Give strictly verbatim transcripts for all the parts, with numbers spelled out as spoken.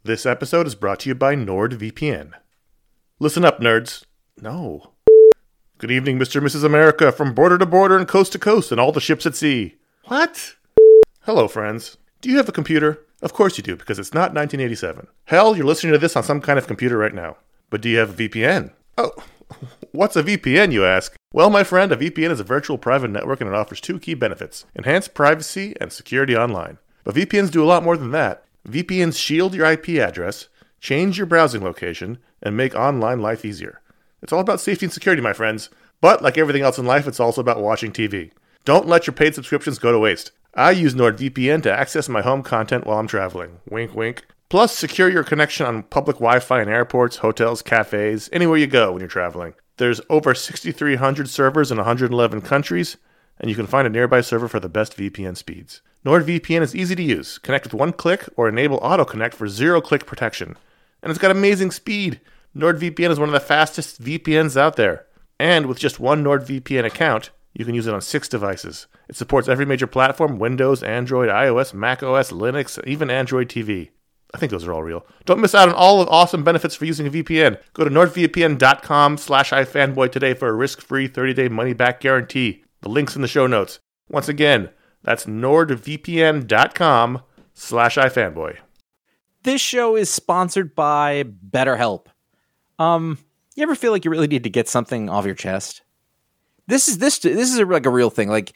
This episode is brought to you by NordVPN. Listen up, nerds. No. Good evening, Mister and Missus America, from border to border and coast to coast and all the ships at sea. What? Hello, friends. Do you have a computer? Of course you do, because it's not nineteen eighty-seven. Hell, you're listening to this on some kind of computer right now. But do you have a V P N? Oh, what's a V P N, you ask? Well, my friend, a V P N is a virtual private network and it offers two key benefits: enhanced privacy and security online. But V P Ns do a lot more than that. V P Ns shield your I P address, change your browsing location, and make online life easier. It's all about safety and security, my friends. But like everything else in life, it's also about watching T V. Don't let your paid subscriptions go to waste. I use NordVPN to access my home content while I'm traveling. Wink, wink. Plus, secure your connection on public Wi-Fi in airports, hotels, cafes, anywhere you go when you're traveling. There's over six thousand three hundred servers in one hundred eleven countries, and you can find a nearby server for the best V P N speeds. NordVPN is easy to use. Connect with one click or enable auto-connect for zero-click protection. And it's got amazing speed. NordVPN is one of the fastest V P Ns out there. And with just one NordVPN account, you can use it on six devices. It supports every major platform: Windows, Android, iOS, macOS, Linux, even Android T V. I think those are all real. Don't miss out on all the awesome benefits for using a V P N. Go to nordvpn.com slash ifanboy today for a risk-free thirty-day money-back guarantee. The link's in the show notes. Once again, that's nordvpn.com slash ifanboy. This show is sponsored by BetterHelp. Um, you ever feel like you really need to get something off your chest? This is this this is a, like a real thing. Like,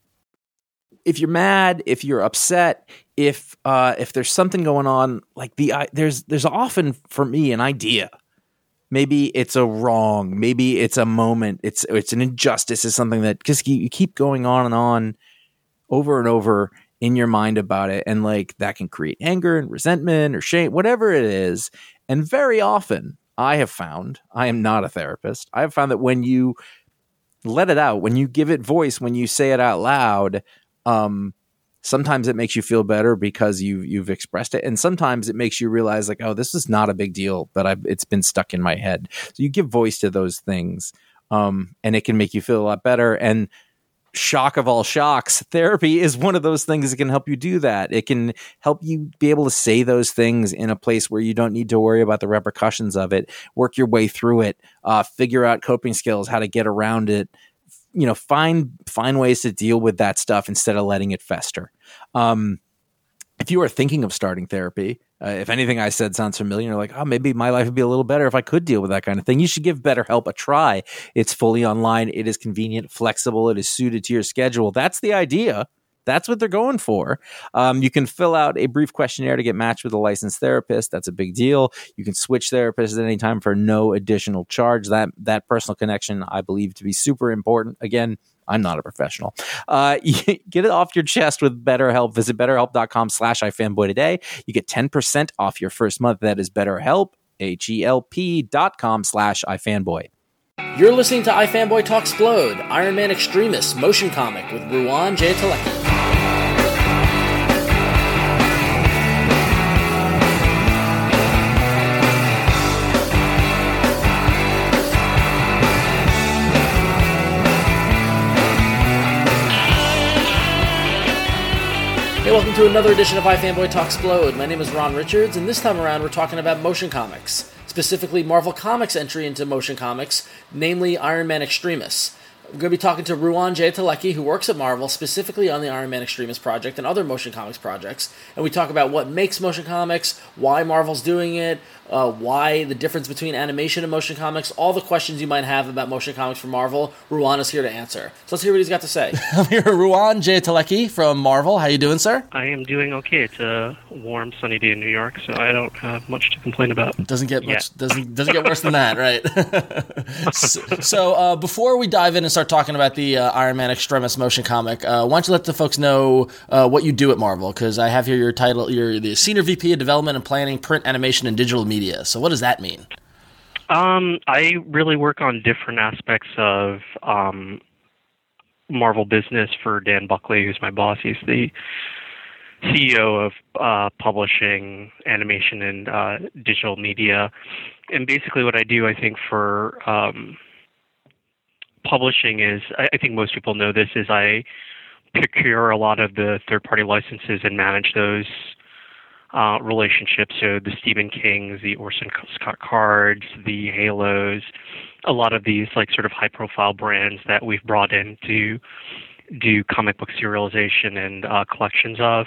if you're mad, if you're upset, if uh, if there's something going on, like the uh, there's there's often for me an idea. Maybe it's a wrong. Maybe it's a moment. It's it's an injustice. It's something that just you keep going on and on, over and over in your mind about it, and like that can create anger and resentment or shame, whatever it is. And very often, I have found, I am not a therapist, I have found that when you let it out, when you give it voice, when you say it out loud, um, sometimes it makes you feel better because you've you've expressed it, and sometimes it makes you realize like, oh, this is not a big deal, but I've, it's been stuck in my head. So you give voice to those things, um, and it can make you feel a lot better. And shock of all shocks, therapy is one of those things that can help you do that. It can help you be able to say those things in a place where you don't need to worry about the repercussions of it, work your way through it, uh, figure out coping skills, how to get around it, you know, find, find ways to deal with that stuff instead of letting it fester. Um, if you are thinking of starting therapy, uh, if anything I said sounds familiar, you're like, oh, maybe my life would be a little better if I could deal with that kind of thing. You should give BetterHelp a try. It's fully online. It is convenient, flexible. It is suited to your schedule. That's the idea. That's what they're going for. Um, you can fill out a brief questionnaire to get matched with a licensed therapist. That's a big deal. You can switch therapists at any time for no additional charge. That that personal connection, I believe, to be super important. Again, I'm not a professional. Uh, get it off your chest with BetterHelp. Visit betterhelp.com slash ifanboy today. You get ten percent off your first month. That is BetterHelp, H-E-L-P dot com slash ifanboy. You're listening to iFanboy Talk Explode, Iron Man Extremis motion comic with Ruwan J. Telecki. Hey, welcome to another edition of iFanboy Talk Explode. My name is Ron Richards, and this time around we're talking about motion comics. Specifically, Marvel Comics' entry into motion comics, namely Iron Man Extremis. We're going to be talking to Ruwan J. Telecki, who works at Marvel, specifically on the Iron Man Extremis project and other motion comics projects. And we talk about what makes motion comics, why Marvel's doing it, uh, why the difference between animation and motion comics, all the questions you might have about motion comics from Marvel. Ruwan is here to answer. So let's hear what he's got to say. I'm here with Ruwan J. Telecki from Marvel. How you doing, sir? I am doing okay. It's a warm, sunny day in New York, so I don't have much to complain about. Doesn't get much. Yeah. Doesn't doesn't get worse than that, right? so so uh, before we dive in and start talking about the uh, Iron Man Extremis motion comic, uh, why don't you let the folks know uh, what you do at Marvel? Because I have here your title. You're the Senior V P of Development and Planning, Print, Animation, and Digital Media. So what does that mean? Um, I really work on different aspects of um, Marvel business for Dan Buckley, who's my boss. He's the C E O of uh, publishing, animation, and uh, digital media. And basically what I do, I think, for um, publishing is, I, I think most people know this, is I procure a lot of the third-party licenses and manage those uh, relationships. So the Stephen Kings, the Orson Scott Cards, the Halos, a lot of these like sort of high profile brands that we've brought in to do comic book serialization and uh, collections of.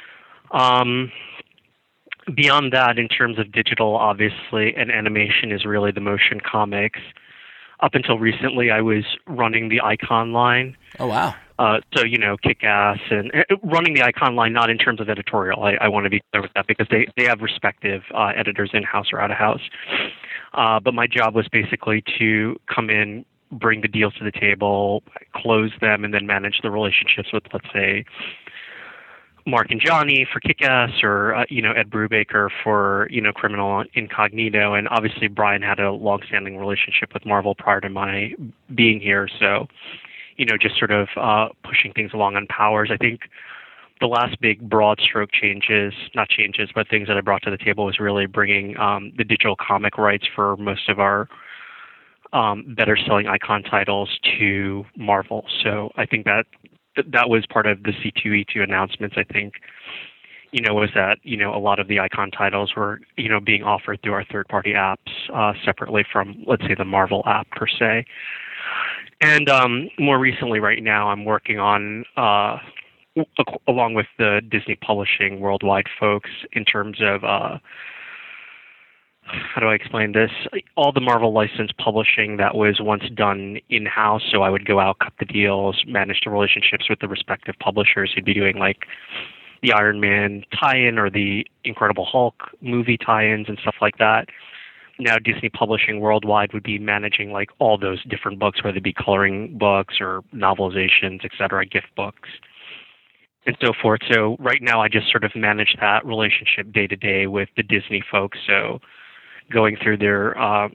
Um, beyond that, in terms of digital, obviously, and animation is really the motion comics. Up until recently, I was running the Icon line. Oh, wow. Uh, so, you know, Kick-Ass and uh, running the Icon line, not in terms of editorial. I, I want to be clear with that because they, they have respective uh, editors in-house or out-of-house. Uh, but my job was basically to come in, bring the deals to the table, close them, and then manage the relationships with, let's say, Mark and Johnny for Kick-Ass, or uh, you know, Ed Brubaker for, you know, Criminal Incognito. And obviously Brian had a long-standing relationship with Marvel prior to my being here, so, you know, just sort of uh, pushing things along on powers. I think the last big broad stroke changes, not changes, but things that I brought to the table was really bringing um, the digital comic rights for most of our um, better-selling Icon titles to Marvel. So I think that that was part of the C two E two announcements, I think, you know, was that, you know, a lot of the Icon titles were, you know, being offered through our third-party apps uh, separately from, let's say, the Marvel app per se. And um, more recently right now, I'm working on, uh, along with the Disney Publishing Worldwide folks, in terms of, uh, how do I explain this? All the Marvel licensed publishing that was once done in-house, so I would go out, cut the deals, manage the relationships with the respective publishers who'd be doing like the Iron Man tie-in or the Incredible Hulk movie tie-ins and stuff like that. Now Disney Publishing Worldwide would be managing like all those different books, whether it be coloring books or novelizations, et cetera, gift books, and so forth. So right now I just sort of manage that relationship day to day with the Disney folks. So going through their, uh,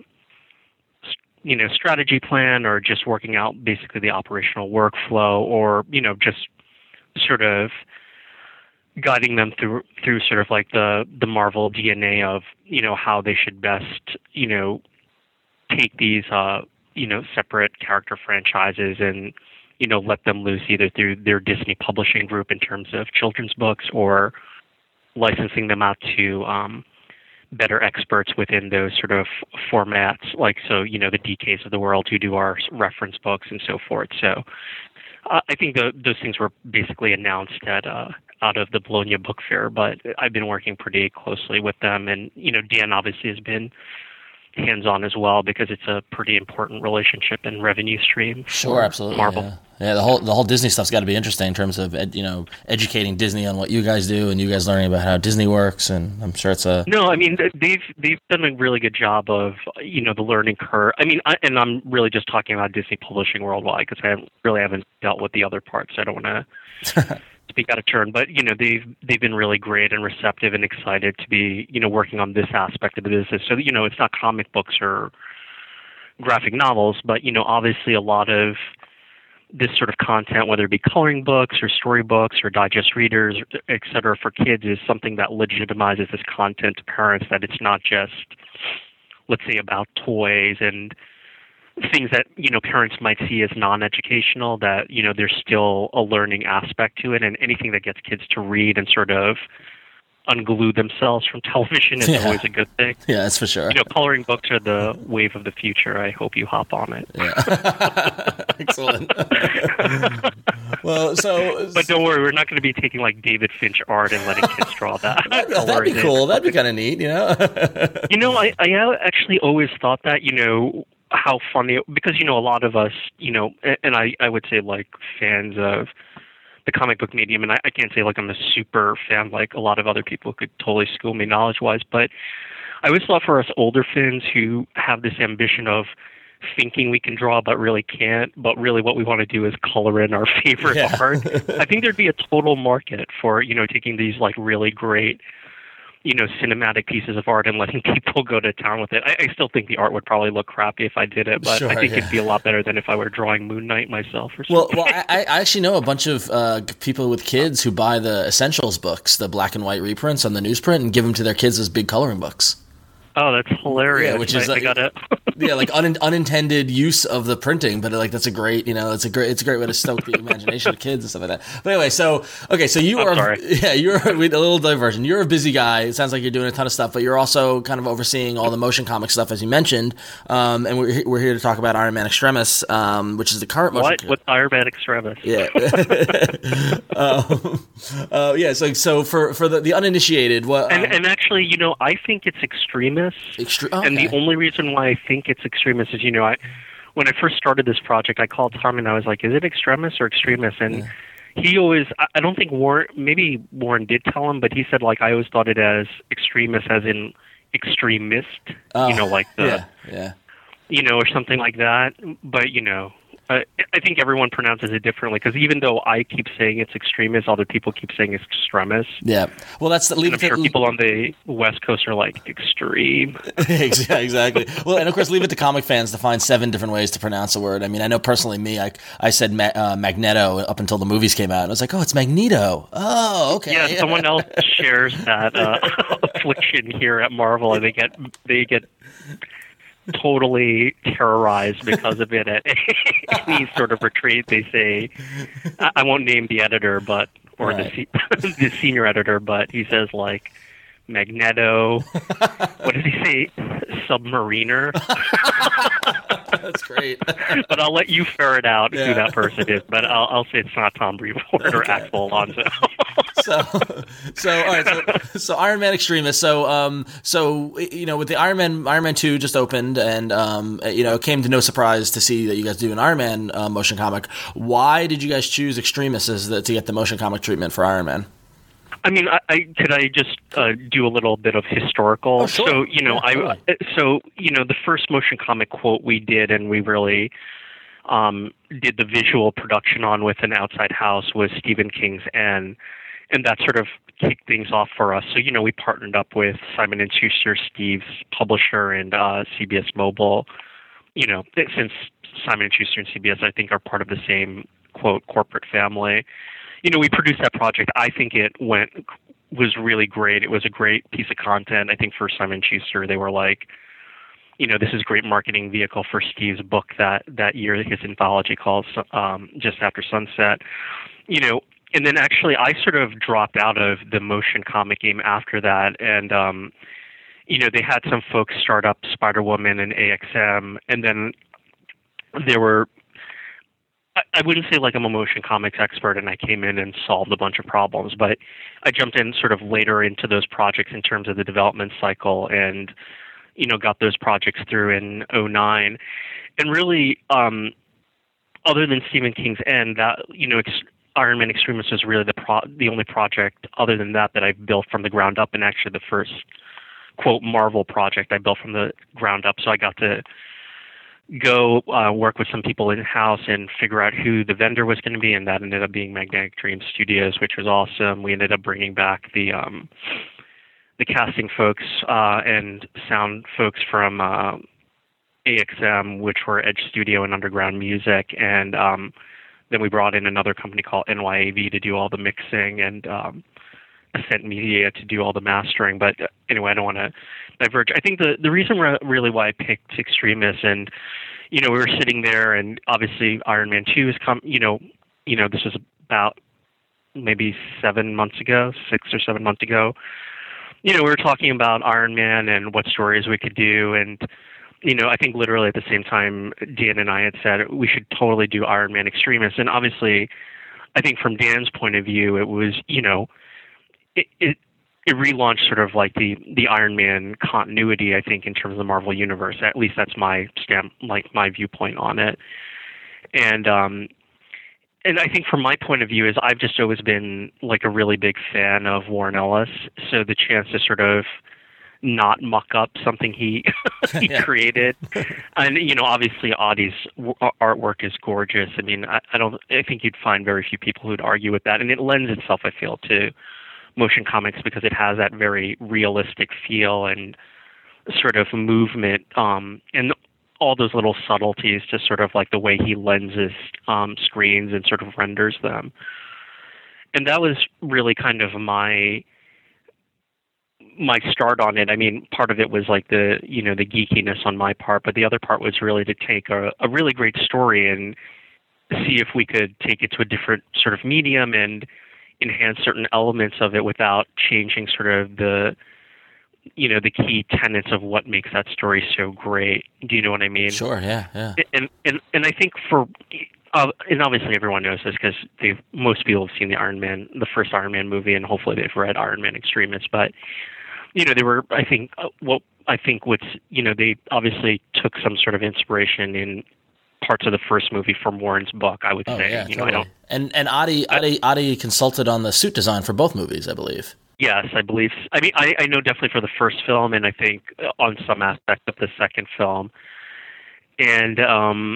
you know, strategy plan, or just working out basically the operational workflow, or, you know, just sort of guiding them through through sort of like the the Marvel D N A of, you know, how they should best, you know, take these, uh, you know, separate character franchises and, you know, let them loose either through their Disney Publishing group in terms of children's books, or licensing them out to um, better experts within those sort of formats, like, so, you know, the D Ks of the world who do our reference books and so forth. So uh, I think the, those things were basically announced at uh, out of the Bologna Book Fair, but I've been working pretty closely with them. And, you know, Dan obviously has been hands-on as well, because it's a pretty important relationship and revenue stream. Sure, absolutely. Marvel. Yeah. yeah, the whole the whole Disney stuff's got to be interesting in terms of ed, you know, educating Disney on what you guys do, and you guys learning about how Disney works. And I'm sure it's a no. I mean, they've they've done a really good job of, you know, the learning curve. I mean, I, and I'm really just talking about Disney Publishing Worldwide, because I haven't, really haven't dealt with the other parts. So I don't want to speak out of turn, but, you know, they've they've been really great and receptive and excited to be, you know, working on this aspect of the business. So, you know, it's not comic books or graphic novels, but, you know, obviously a lot of this sort of content, whether it be coloring books or storybooks or digest readers, et cetera, for kids, is something that legitimizes this content to parents, that it's not just, let's say, about toys and things that, you know, parents might see as non-educational, that, you know, there's still a learning aspect to it, and anything that gets kids to read and sort of unglue themselves from television is yeah. always a good thing. Yeah, that's for sure. You know, coloring books are the wave of the future. I hope you hop on it. Yeah. Excellent. Well, so... But don't worry, we're not going to be taking, like, David Finch art and letting kids draw that. that'd, that'd be cool. That'd be kind of neat, you know? You know, I, I actually always thought that, you know, how funny, because, you know, a lot of us, you know, and I, I would say, like, fans of the comic book medium, and I, I can't say, like, I'm a super fan like a lot of other people could totally school me knowledge-wise, but I always thought for us older fans who have this ambition of thinking we can draw but really can't, but really what we want to do is color in our favorite yeah. art, I think there'd be a total market for, you know, taking these, like, really great, you know, cinematic pieces of art and letting people go to town with it. I, I still think the art would probably look crappy if I did it, but sure, I think yeah. it'd be a lot better than if I were drawing Moon Knight myself or well, something. well, I, I actually know a bunch of uh, people with kids who buy the Essentials books, the black and white reprints on the newsprint, and give them to their kids as big coloring books. Oh, that's hilarious. Yeah, which is I, like, I gotta... yeah, like un, unintended use of the printing, but like that's a great, you know, it's a great, it's a great way to stoke the imagination of kids and stuff like that. But anyway, so okay, so you I'm are, sorry. yeah, you're a little diversion. You're a busy guy. It sounds like you're doing a ton of stuff, but you're also kind of overseeing all the motion comic stuff, as you mentioned. Um, and we're we're here to talk about Iron Man Extremis, um, which is the current motion. What? What's Iron Man Extremis? Yeah. um, uh, yeah. So so for for the, the uninitiated, what? And, um, and actually, you know, I think it's Extremis. Extre- okay. And the only reason why I think it's Extremis is, you know, I when I first started this project, I called Tom and I was like, is it Extremis or Extremis? And Yeah. he always, I I don't think Warren, maybe Warren did tell him, but he said, like, I always thought it as Extremis as in extremist, Oh, you know, like the, yeah, yeah. you know, or something like that. But, you know, I, I think everyone pronounces it differently because even though I keep saying it's extremis, other people keep saying it's extremis. Yeah. Well, that's the leave And I'm it sure to, people on the West Coast are like, extreme. Yeah, exactly. Well, and of course, leave it to comic fans to find seven different ways to pronounce a word. I mean, I know personally, me, I I said ma- uh, Magneto up until the movies came out, and I was like, oh, it's Magneto. Oh, okay. Yeah, someone else shares that uh, affliction here at Marvel, and they get they get totally terrorized because of it at any sort of retreat. They say, I, I won't name the editor, but or Right. the se- the senior editor, but he says like Magneto. What does he say? Submariner. That's great. But I'll let you ferret out Yeah. who that person is. But I'll, I'll say it's not Tom Brevoort or Okay. Axel Alonso. so, so all right. So, so Iron Man Extremis. So, um, so you know, with the Iron Man, Iron Man two just opened, and um, you know, it came to no surprise to see that you guys do an Iron Man uh, motion comic. Why did you guys choose Extremis as the, to get the motion comic treatment for Iron Man? I mean, I, I could I just uh, do a little bit of historical. Oh, sure. So you know, Yeah, I totally. so you know the first motion comic quote we did, and we really um, did the visual production on with an outside house was Stephen King's N, and that sort of kicked things off for us. So you know, we partnered up with Simon and Schuster, Steve's publisher, and uh, C B S Mobile. You know, since Simon and Schuster and C B S, I think, are part of the same quote corporate family. You know, we produced that project. I think it went was really great. It was a great piece of content. I think for Simon Schuster, they were like, you know, this is a great marketing vehicle for Steve's book that that year, his anthology called um, Just After Sunset. You know, and then actually I sort of dropped out of the motion comic game after that, and um, you know, they had some folks start up Spider-Woman and A X M, and then there were. I wouldn't say like I'm a motion comics expert and I came in and solved a bunch of problems, but I jumped in sort of later into those projects in terms of the development cycle and, you know, got those projects through in oh nine. And really, um, other than Stephen King's N, that, you know, ex- Iron Man Extremis was really the pro- the only project other than that that I built from the ground up, and actually the first, quote, Marvel project I built from the ground up. So I got to go uh, work with some people in-house and figure out who the vendor was going to be, and that ended up being Magnetic Dream Studios, which was awesome. We ended up bringing back the um, the casting folks uh, and sound folks from uh, A X M, which were Edge Studio and Underground Music, and um, then we brought in another company called N Y A V to do all the mixing, and um, Ascent Media to do all the mastering. But uh, anyway, I don't want to diverge. I think the the reason re- really why I picked Extremis, and you know, we were sitting there, and obviously Iron Man two has come. You know, you know, this was about maybe seven months ago, six or seven months ago. You know, we were talking about Iron Man and what stories we could do, and you know, I think literally at the same time, Dan and I had said we should totally do Iron Man Extremis, and obviously, I think from Dan's point of view, it was, you know, it. it It relaunched sort of like the, the Iron Man continuity, I think, in terms of the Marvel Universe. At least that's my stamp, like my viewpoint on it. And um, and I think from my point of view is I've just always been like a really big fan of Warren Ellis. So the chance to sort of not muck up something he he Yeah. created, and you know, obviously Audie's w- artwork is gorgeous. I mean, I, I don't, I think you'd find very few people who'd argue with that, and it lends itself, I feel, to motion comics because it has that very realistic feel and sort of movement, um, and all those little subtleties to sort of like the way he lenses um, screens and sort of renders them. And that was really kind of my my start on it, I mean, part of it was like the, you know, the geekiness on my part, but the other part was really to take a, a really great story and see if we could take it to a different sort of medium and enhance certain elements of it without changing sort of the, you know, the key tenets of what makes that story so great. Do you know what I mean? Sure. Yeah. Yeah. And and and I think for, uh, and obviously everyone knows this because they most people have seen the Iron Man, the first Iron Man movie, and hopefully they've read Iron Man Extremis. But you know, they were, I think, uh, what I think what's, you know, they obviously took some sort of inspiration in parts of the first movie from Warren's book. I would Oh, say, yeah, you totally. know, I don't. And and Adi, Adi Adi consulted on the suit design for both movies, I believe. Yes, I believe. I mean, I, I know definitely for the first film, and I think on some aspect of the second film. And um,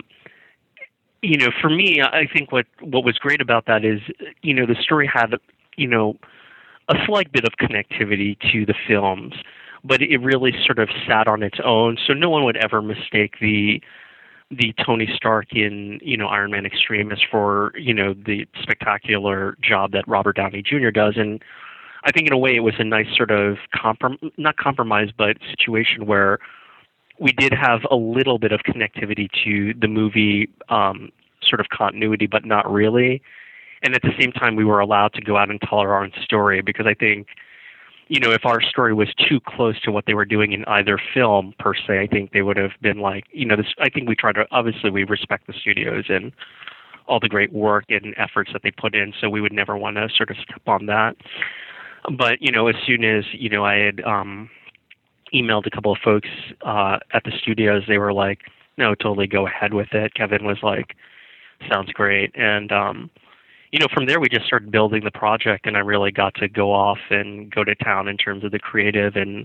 you know, for me, I think what what was great about that is, you know, the story had, you know, a slight bit of connectivity to the films, but it really sort of sat on its own. So no one would ever mistake the the Tony Stark in, you know, Iron Man Extremis for, you know, the spectacular job that Robert Downey Junior does. And I think in a way it was a nice sort of comprom- not compromise, but situation where we did have a little bit of connectivity to the movie um, sort of continuity, but not really. And at the same time, we were allowed to go out and tell our own story, because I think, you know, if our story was too close to what they were doing in either film per se, I think they would have been like, you know, this, I think we try to, obviously we respect the studios and all the great work and efforts that they put in, so we would never want to sort of step on that. But, you know, as soon as, you know, I had um, emailed a couple of folks uh, at the studios, they were like, no, totally go ahead with it. Kevin was like, sounds great. And, um, you know, from there we just started building the project, and I really got to go off and go to town in terms of the creative and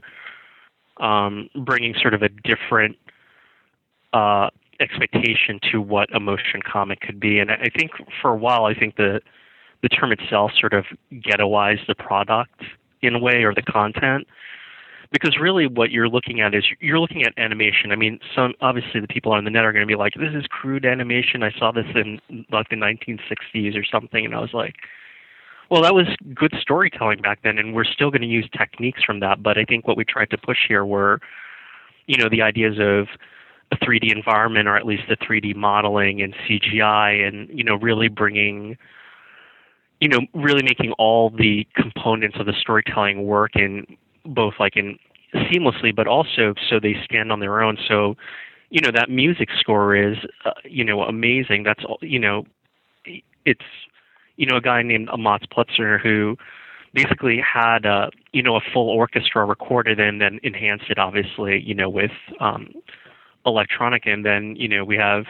um, bringing sort of a different uh, expectation to what a motion comic could be. And I think for a while, I think the the term itself sort of ghettoized the product in a way, or the content, because really what you're looking at is you're looking at animation. I mean, some obviously the people on the net are going to be like, this is crude animation. I saw this in like the nineteen sixties or something. And I was like, well, that was good storytelling back then, and we're still going to use techniques from that. But I think what we tried to push here were, you know, the ideas of a three D environment, or at least the three D modeling and C G I, and, you know, really bringing, you know, really making all the components of the storytelling work in both like in seamlessly, but also so they stand on their own. So, you know, that music score is, uh, you know, amazing. That's, you know, it's, you know, a guy named Amatz Plutzer who basically had, a, you know, a full orchestra recorded and then enhanced it, obviously, you know, with um, electronic. And then, you know, we have,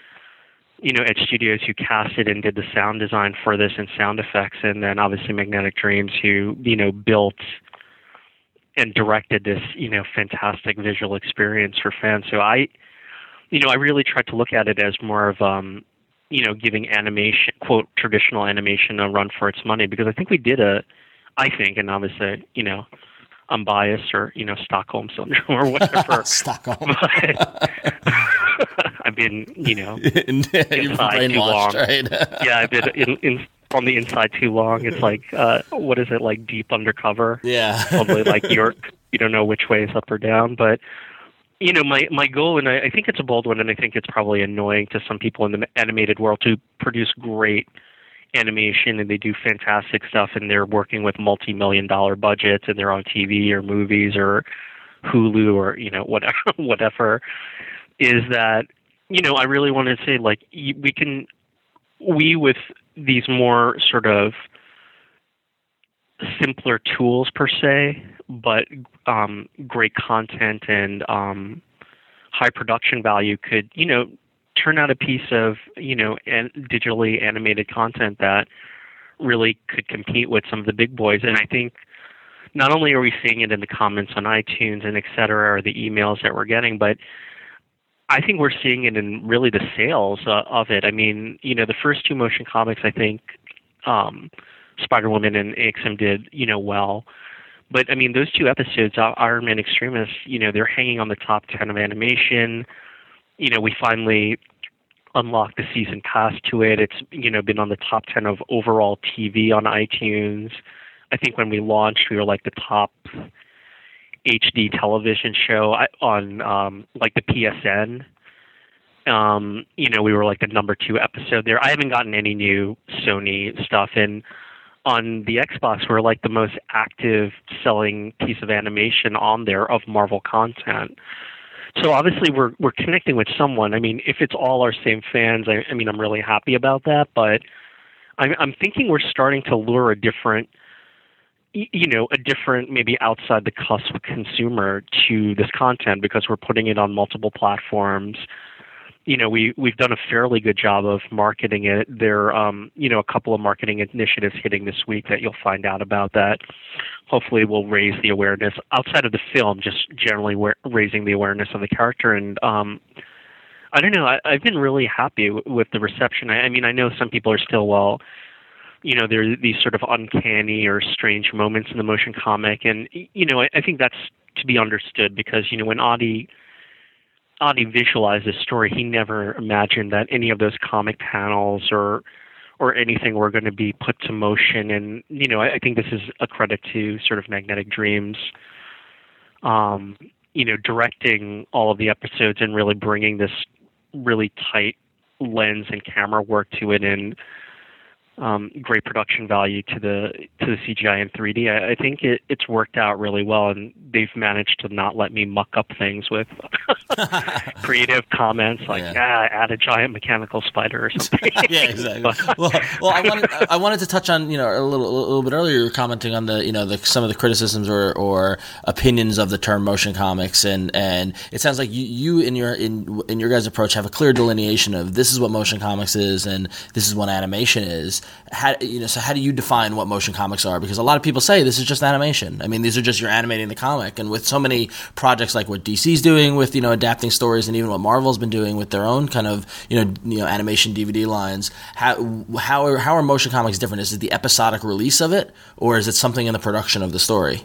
you know, Edge Studios who casted and did the sound design for this and sound effects. And then obviously Magnetic Dreams who, you know, built and directed this, you know, fantastic visual experience for fans. So I, you know, I really tried to look at it as more of, um, you know, giving animation, quote, traditional animation a run for its money, because I think we did a, I think, and obviously, you know, I'm biased, or, you know, Stockholm Syndrome or whatever. Stockholm. But, I've been, you know, You've been inside too long. brainwashed, right? Yeah, I've been in, in, on the inside too long. It's like, uh, what is it, like deep undercover? Yeah. Probably like York. You don't know which way is up or down. But, you know, my, my goal, and I, I think it's a bold one, and I think it's probably annoying to some people in the animated world, to produce great animation, and they do fantastic stuff, and they're working with multi-million dollar budgets, and they're on T V or movies or Hulu or, you know, whatever, whatever, is that, you know, I really want to say, like, we can, we with these more sort of simpler tools per se, but um, great content and um, high production value could, you know, turn out a piece of, you know, an, digitally animated content that really could compete with some of the big boys. And I think not only are we seeing it in the comments on iTunes and et cetera, or the emails that we're getting, but I think we're seeing it in really the sales uh, of it. I mean, you know, the first two motion comics, I think um, Spider-Woman and A X M did, you know, well. But, I mean, those two episodes, Iron Man Extremis, you know, they're hanging on the top ten of animation. You know, we finally unlocked the season pass to it. It's, you know, been on the top ten of overall T V on iTunes. I think when we launched, we were like the top, H D television show on um, like the P S N. Um, you know, we were like the number two episode there. I haven't gotten any new Sony stuff, and on the Xbox, we're like the most active selling piece of animation on there of Marvel content. So obviously, we're we're connecting with someone. I mean, if it's all our same fans, I, I mean, I'm really happy about that. But I'm, I'm thinking we're starting to lure a different, you know, a different maybe outside the cusp consumer to this content because we're putting it on multiple platforms. You know, we, we've done a fairly good job of marketing it. There are, um, you know, a couple of marketing initiatives hitting this week that you'll find out about that hopefully will raise the awareness outside of the film, just generally wa- raising the awareness of the character. And um, I don't know, I, I've been really happy w- with the reception. I, I mean, I know some people are still, well, you know, there are these sort of uncanny or strange moments in the motion comic. And, you know, I, I think that's to be understood because, you know, when Adi... Adi visualized this story, he never imagined that any of those comic panels or or anything were going to be put to motion. And, you know, I, I think this is a credit to sort of Magnetic Dreams, um, you know, directing all of the episodes and really bringing this really tight lens and camera work to it and um, great production value to the to the C G I and three D. I, I think it, it's worked out really well, and they've managed to not let me muck up things with creative comments like, yeah. ah, add a giant mechanical spider or something. Yeah, exactly. well, well, I wanted I wanted to touch on, you know, a little a little bit earlier. You were commenting on the, you know, the some of the criticisms or, or opinions of the term motion comics, and, and it sounds like you, you in your in in your guys' approach have a clear delineation of this is what motion comics is and this is what animation is. How, you know, so how do you define what motion comics are? Because a lot of people say this is just animation. I mean, these are just you're animating the comic. And with so many projects like what D C's doing with, you know, adapting stories, and even what Marvel's been doing with their own kind of, you know, you know, animation D V D lines, how how are, how are motion comics different? Is it the episodic release of it, or is it something in the production of the story?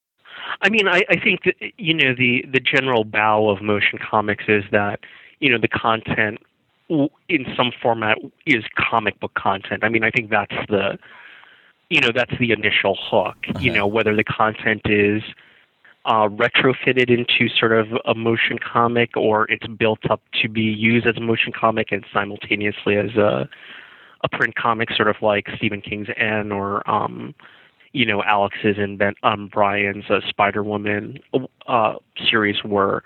I mean, I, I think that, you know, the the general bow of motion comics is that, you know, the content in some format is comic book content. I mean, I think that's the, you know, that's the initial hook, uh-huh. you know, whether the content is uh, retrofitted into sort of a motion comic or it's built up to be used as a motion comic and simultaneously as a, a print comic, sort of like Stephen King's N or, um, you know, Alex's and Ben, um, Brian's uh, Spider-Woman uh, series were.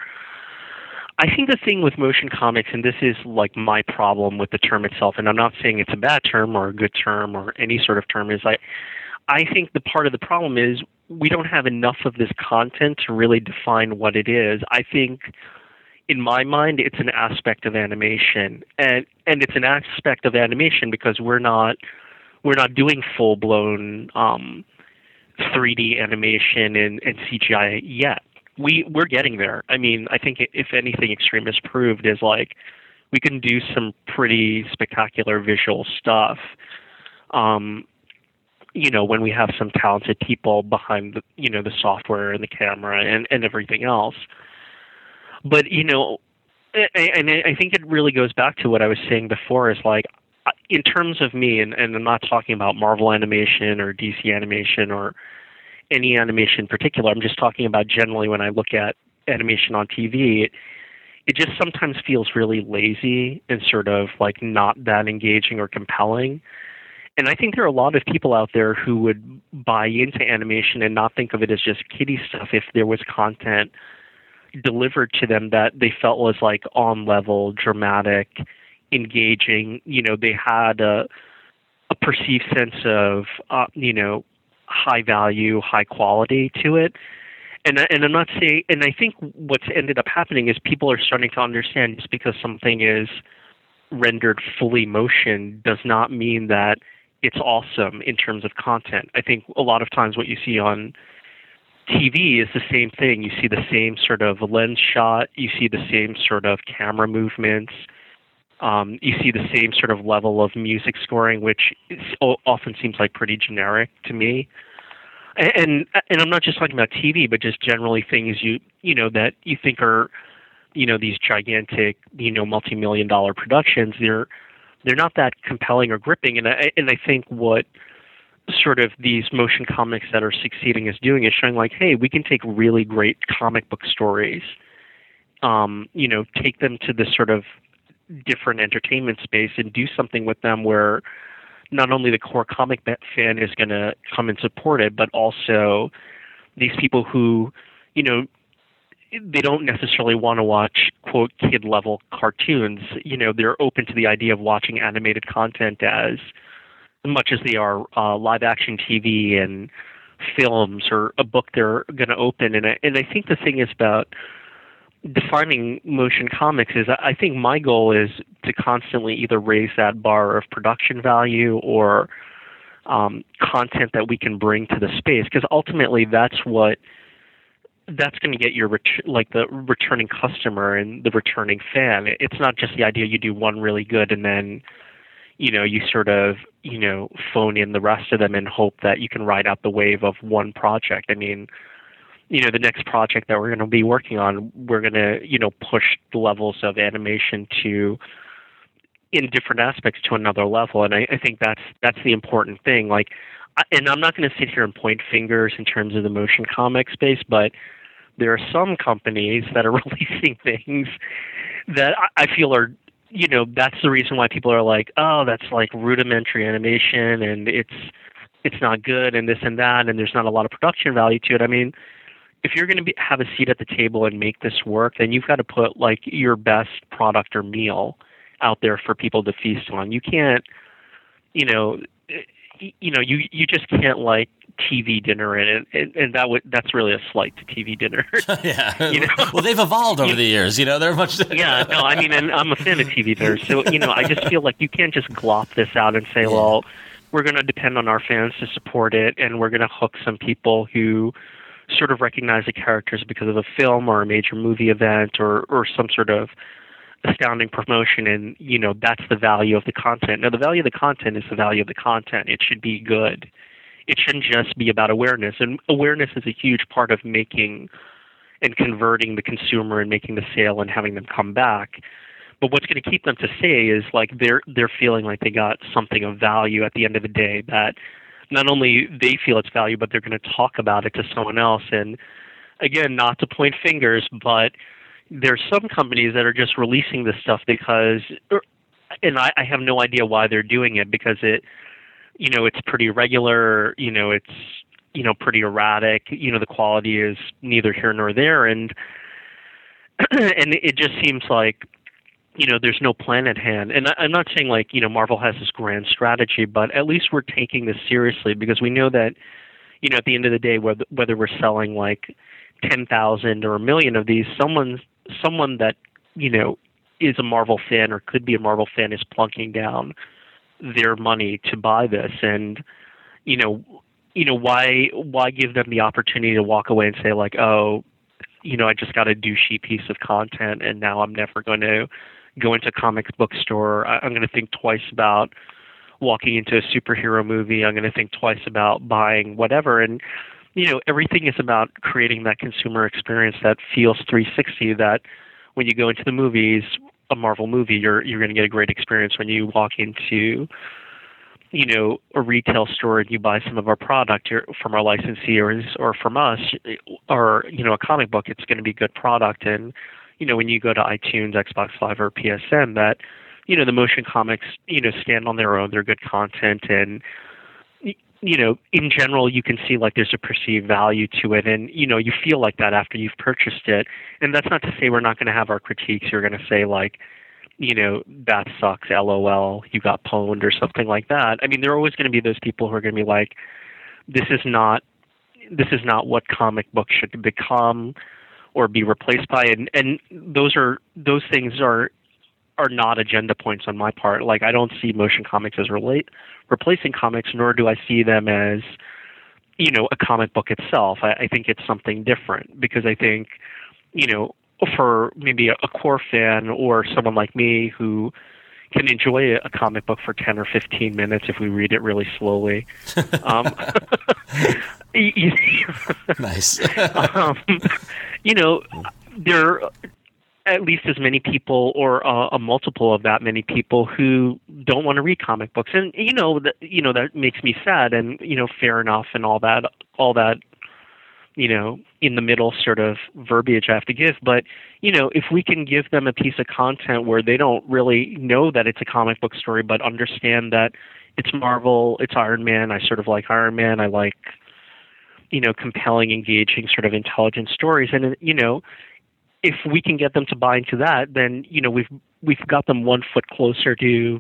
I think the thing with motion comics, and this is like my problem with the term itself, and I'm not saying it's a bad term or a good term or any sort of term, is I, I think the part of the problem is we don't have enough of this content to really define what it is. I think, in my mind, it's an aspect of animation, and and it's an aspect of animation because we're not we're not doing full blown um, three D animation and, and C G I yet. We, we're getting there. I mean, I think if anything Extreme has proved is like we can do some pretty spectacular visual stuff, um, you know, when we have some talented people behind the, you know, the software and the camera and, and everything else. But, you know, and I think it really goes back to what I was saying before is like, in terms of me, and, and I'm not talking about Marvel animation or D C animation or any animation in particular. I'm just talking about generally when I look at animation on T V, it, it just sometimes feels really lazy and sort of like not that engaging or compelling. And I think there are a lot of people out there who would buy into animation and not think of it as just kiddie stuff if there was content delivered to them that they felt was like on level, dramatic, engaging. You know, they had a, a perceived sense of, uh, you know, high value, high quality to it. And and I'm not saying, and I think what's ended up happening is people are starting to understand just because something is rendered fully motion does not mean that it's awesome in terms of content. I think a lot of times what you see on T V is the same thing. You see the same sort of lens shot, you see the same sort of camera movements, Um, you see the same sort of level of music scoring, which is, often seems like pretty generic to me. And, and and I'm not just talking about T V, but just generally things you you know that you think are, you know, these gigantic, you know, multi-million dollar productions. They're they're not that compelling or gripping. And I and I think what sort of these motion comics that are succeeding is doing is showing like, hey, we can take really great comic book stories, um, you know, take them to this sort of different entertainment space and do something with them where not only the core comic fan is going to come and support it, but also these people who, you know, they don't necessarily want to watch, quote, kid-level cartoons. You know, they're open to the idea of watching animated content as much as they are uh, live-action T V and films or a book they're going to open. And I, and I think the thing is about defining motion comics is I think my goal is to constantly either raise that bar of production value or um, content that we can bring to the space, because ultimately that's what that's going to get your ret- like the returning customer and the returning fan. It's not just the idea you do one really good and then, you know, you sort of, you know, phone in the rest of them and hope that you can ride out the wave of one project. I mean, you know, the next project that we're going to be working on, we're going to, you know, push the levels of animation to, in different aspects, to another level. And I, I think that's that's the important thing. Like, and I'm not going to sit here and point fingers in terms of the motion comic space, but there are some companies that are releasing things that I feel are, you know, that's the reason why people are like, oh, that's like rudimentary animation and it's it's not good and this and that, and there's not a lot of production value to it. I mean, if you're going to be, have a seat at the table and make this work, then you've got to put like your best product or meal out there for people to feast on. You can't, you know, you know, you you just can't like T V dinner in it, and, and that would that's really a slight to T V dinner. Yeah, you know? Well, they've evolved over you, the years. You know, they're much. Yeah, no, I mean, and I'm a fan of T V dinners, so you know, I just feel like you can't just glop this out and say, yeah. well, we're going to depend on our fans to support it, and we're going to hook some people who sort of recognize the characters because of a film or a major movie event or or some sort of astounding promotion, and you know that's the value of the content. Now, the value of the content is the value of the content. It should be good. It shouldn't just be about awareness, and awareness is a huge part of making and converting the consumer and making the sale and having them come back. But what's going to keep them to stay is like they're they're feeling like they got something of value at the end of the day, that not only they feel it's value, but they're going to talk about it to someone else. And again, not to point fingers, but there's some companies that are just releasing this stuff because, and I, I have no idea why they're doing it, because it, you know, it's pretty irregular, you know, it's, you know, pretty erratic, you know, the quality is neither here nor there. And, and it just seems like, you know, there's no plan at hand. And I, I'm not saying like, you know, Marvel has this grand strategy, but at least we're taking this seriously, because we know that, you know, at the end of the day, whether, whether we're selling like ten thousand or a million of these, someone's, someone that, you know, is a Marvel fan or could be a Marvel fan is plunking down their money to buy this. And, you know, you know, why, why give them the opportunity to walk away and say like, oh, you know, I just got a douchey piece of content and now I'm never going to go into a comic book store. I, I'm going to think twice about walking into a superhero movie. I'm going to think twice about buying whatever. And, you know, everything is about creating that consumer experience that feels three sixty, that when you go into the movies, a Marvel movie, you're you're going to get a great experience. When you walk into, you know, a retail store and you buy some of our product from our licensees or from us, or, you know, a comic book, it's going to be good product. And, you know, when you go to iTunes, Xbox Live, or P S N, that, you know, the motion comics, you know, stand on their own. They're good content. And, you know, in general, you can see like there's a perceived value to it. And, you know, you feel like that after you've purchased it. And that's not to say we're not going to have our critiques. You're going to say like, you know, that sucks, LOL, you got pwned or something like that. I mean, there are always going to be those people who are going to be like, this is not, this is not what comic books should become or be replaced by. And, and those are, those things are, are not agenda points on my part. Like, I don't see motion comics as relate, replacing comics, nor do I see them as, you know, a comic book itself. I, I think it's something different, because I think, you know, for maybe a, a core fan or someone like me who can enjoy a, a comic book for ten or fifteen minutes if we read it really slowly. Um, nice. um, you know, there, at least as many people, or uh, a multiple of that many people, who don't want to read comic books. And you know that you know that makes me sad, and you know, fair enough, and all that, all that, you know, in the middle sort of verbiage I have to give. But you know, if we can give them a piece of content where they don't really know that it's a comic book story, but understand that it's Marvel, it's Iron Man. I sort of like Iron Man. I like, you know, compelling, engaging, sort of intelligent stories. And, you know, if we can get them to buy into that, then, you know, we've we've got them one foot closer to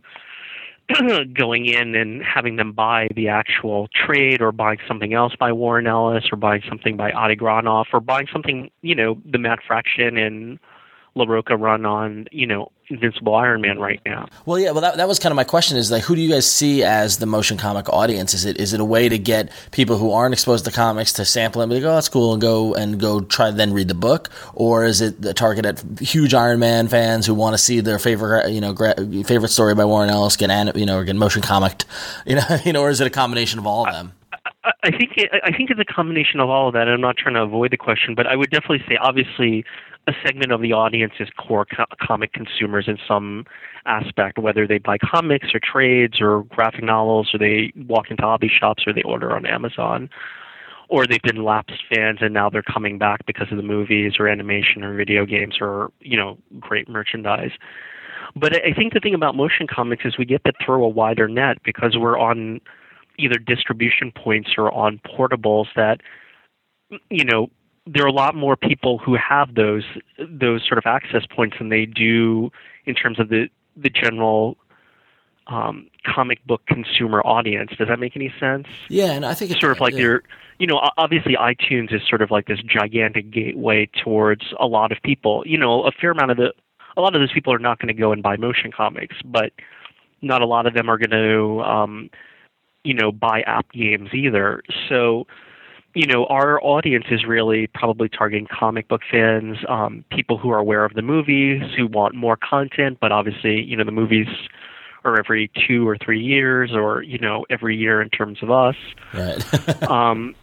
going in and having them buy the actual trade, or buying something else by Warren Ellis, or buying something by Adi Granov, or buying something, you know, the Matt Fraction and LaRocca run on, you know, Invincible Iron Man right now. Well, yeah, well, that, that was kind of my question, is like, who do you guys see as the motion comic audience? Is it is it a way to get people who aren't exposed to comics to sample it and be like, oh, that's cool, and go and go try to then read the book? Or is it the target at huge Iron Man fans who want to see their favorite, you know, gra- favorite story by Warren Ellis get, anim- you know, or get motion comicked, you know, you know, or is it a combination of all of them? I, I think it, I think it's a combination of all of that. I'm not trying to avoid the question, but I would definitely say, obviously, a segment of the audience is core co- comic consumers in some aspect, whether they buy comics or trades or graphic novels, or they walk into hobby shops, or they order on Amazon, or they've been lapsed fans and now they're coming back because of the movies or animation or video games or, you know, great merchandise. But I think the thing about motion comics is we get to throw a wider net, because we're on either distribution points or on portables that, you know, there are a lot more people who have those those sort of access points than they do in terms of the the general um, comic book consumer audience. Does that make any sense? Yeah, and I think it's sort of like yeah. you're, you know, obviously iTunes is sort of like this gigantic gateway towards a lot of people. You know, a fair amount of the a lot of those people are not going to go and buy motion comics, but not a lot of them are going to, um, you know, buy app games either. So, you know, our audience is really probably targeting comic book fans, um, people who are aware of the movies, who want more content, but obviously, you know, the movies are every two or three years, or, you know, every year in terms of us. Right. um,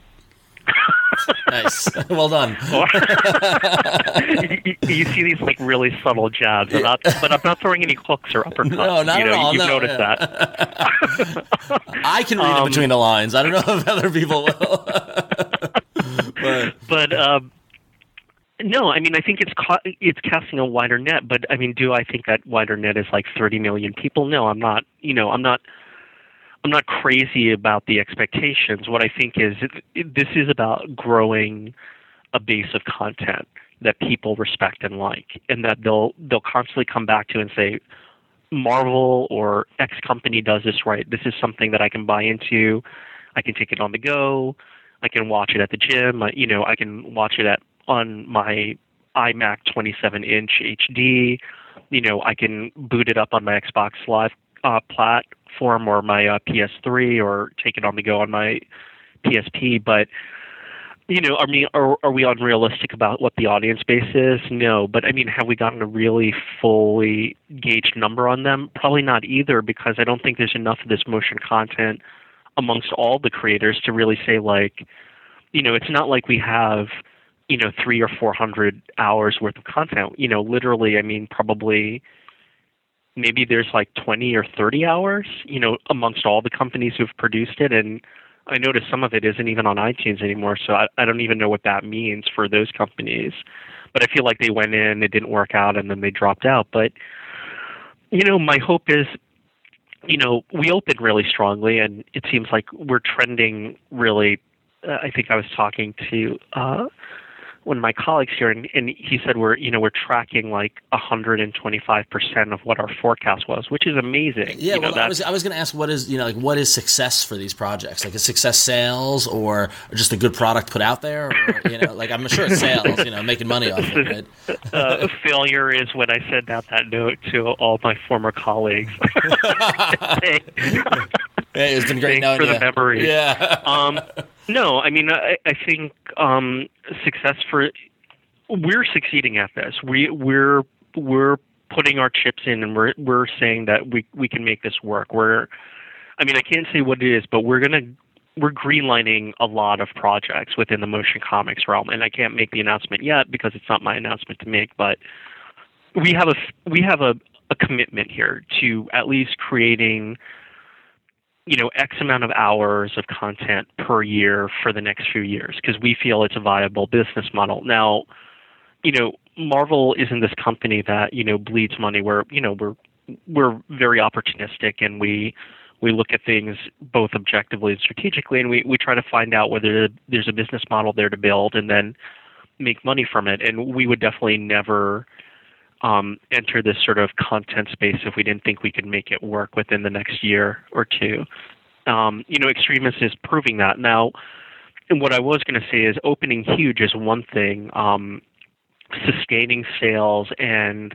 nice. Well done. you, you see these like really subtle jabs, I'm not, but I'm not throwing any hooks or uppercuts. No, not you know, at all. You've no, noticed yeah. that. I can read um, it between the lines. I don't know if other people will. but but um, no, I mean, I think it's ca- it's casting a wider net. But I mean, do I think that wider net is like thirty million people? No, I'm not. You know, I'm not. I'm not crazy about the expectations. What I think is it, it, this is about growing a base of content that people respect and like, and that they'll they'll constantly come back to and say, Marvel or X company does this right. This is something that I can buy into. I can take it on the go. I can watch it at the gym. I, you know, I can watch it at on my iMac twenty-seven inch H D. You know, I can boot it up on my Xbox Live uh, platform or my uh, P S three, or take it on the go on my P S P. But you know, I mean, are, are we unrealistic about what the audience base is? No. But I mean, have we gotten a really fully gauged number on them? Probably not either, because I don't think there's enough of this motion content amongst all the creators to really say, like, you know, it's not like we have, you know, three or four hundred hours worth of content. You know, literally, I mean, probably maybe there's like twenty or thirty hours, you know, amongst all the companies who've produced it. And I noticed some of it isn't even on iTunes anymore, so I, I don't even know what that means for those companies. But I feel like they went in, it didn't work out, and then they dropped out. But, you know, my hope is, you know, we opened really strongly, and it seems like we're trending really. Uh, I think I was talking to uh, one of my colleagues here, and, and he said we're, you know, we're tracking like one hundred twenty-five percent of what our forecast was, which is amazing. Yeah, you know, well, I was I was going to ask, what is, you know, like, what is success for these projects? Like, is success sales, or, or just a good product put out there? Or, you know, like, I'm sure it's sales, you know, making money off of it. uh, failure is when I send out that note to all my former colleagues. Hey, it's been great knowing for you. the memory. Yeah. um, no, I mean, I, I think um, success for we're succeeding at this. We we're we're putting our chips in, and we're we're saying that we we can make this work. We're, I mean, I can't say what it is, but we're gonna we're greenlighting a lot of projects within the motion comics realm, and I can't make the announcement yet because it's not my announcement to make, but. we have a we have a, a commitment here to at least creating, you know, X amount of hours of content per year for the next few years, because we feel it's a viable business model. Now, you know, Marvel isn't this company that, you know, bleeds money. We're, you know, we're we're very opportunistic, and we we look at things both objectively and strategically, and we, we try to find out whether there's a business model there to build and then make money from it. And we would definitely never um, enter this sort of content space if we didn't think we could make it work within the next year or two. Um, you know, Extremis is proving that. Now, and what I was going to say is opening huge is one thing. Um, sustaining sales and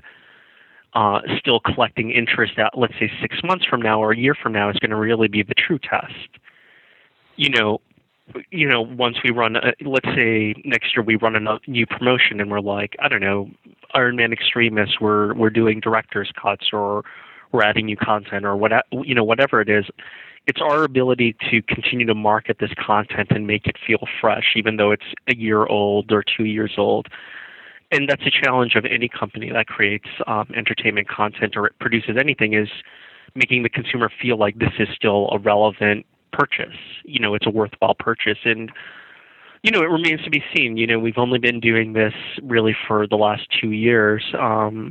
uh, still collecting interest at, let's say, six months from now or a year from now is going to really be the true test. You know, you know, once we run, a, let's say next year we run a new promotion and we're like, I don't know, Iron Man Extremis, we're we're doing director's cuts or we're adding new content or what, you know, whatever it is. It's our ability to continue to market this content and make it feel fresh, even though it's a year old or two years old. And that's a challenge of any company that creates um, entertainment content or produces anything, is making the consumer feel like this is still a relevant purchase. You know, it's a worthwhile purchase. And, you know, it remains to be seen. You know, we've only been doing this really for the last two years. Um,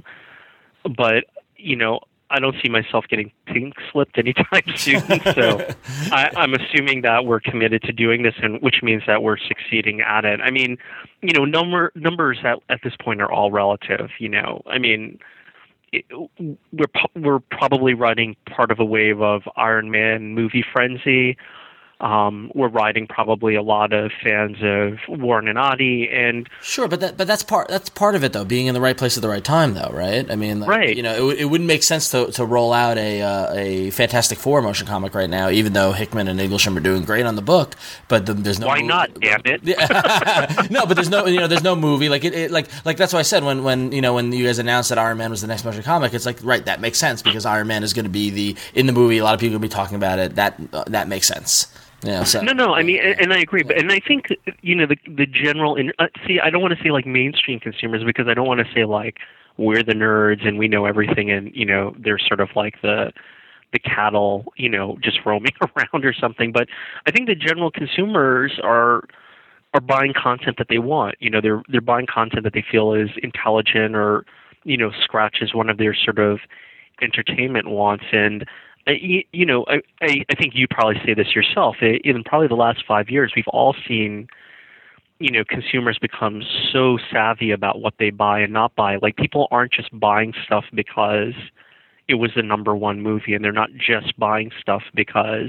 but, you know, I don't see myself getting pink slipped anytime soon. So I, I'm assuming that we're committed to doing this, and which means that we're succeeding at it. I mean, you know, number numbers at, at this point are all relative. You know, I mean, it, we're we're probably riding part of a wave of Iron Man movie frenzy. Um, we're riding probably a lot of fans of Warren and Adi, and sure, but that but that's part that's part of it though, being in the right place at the right time, though, right? I mean, like, right? You know, it, it wouldn't make sense to to roll out a uh, a Fantastic Four motion comic right now, even though Hickman and Eaglesham are doing great on the book. But the, there's no why movie. not? Damn it! No, but there's no you know there's no movie like it, it like like that's why I said when when you know when you guys announced that Iron Man was the next motion comic, it's like right, that makes sense because Iron Man is going to be the in the movie. A lot of people are going to be talking about it. That uh, that makes sense. Yeah, so. No, no. I mean, and, and I agree, but and I think you know the the general. In, uh, see, I don't want to say like mainstream consumers because I don't want to say like we're the nerds and we know everything, and you know they're sort of like the the cattle, you know, just roaming around or something. But I think the general consumers are are buying content that they want. You know, they're they're buying content that they feel is intelligent or you know scratches one of their sort of entertainment wants. And You, you know, I, I, I think you probably say this yourself. In probably the last five years, we've all seen, you know, consumers become so savvy about what they buy and not buy. Like people aren't just buying stuff because it was the number one movie, and they're not just buying stuff because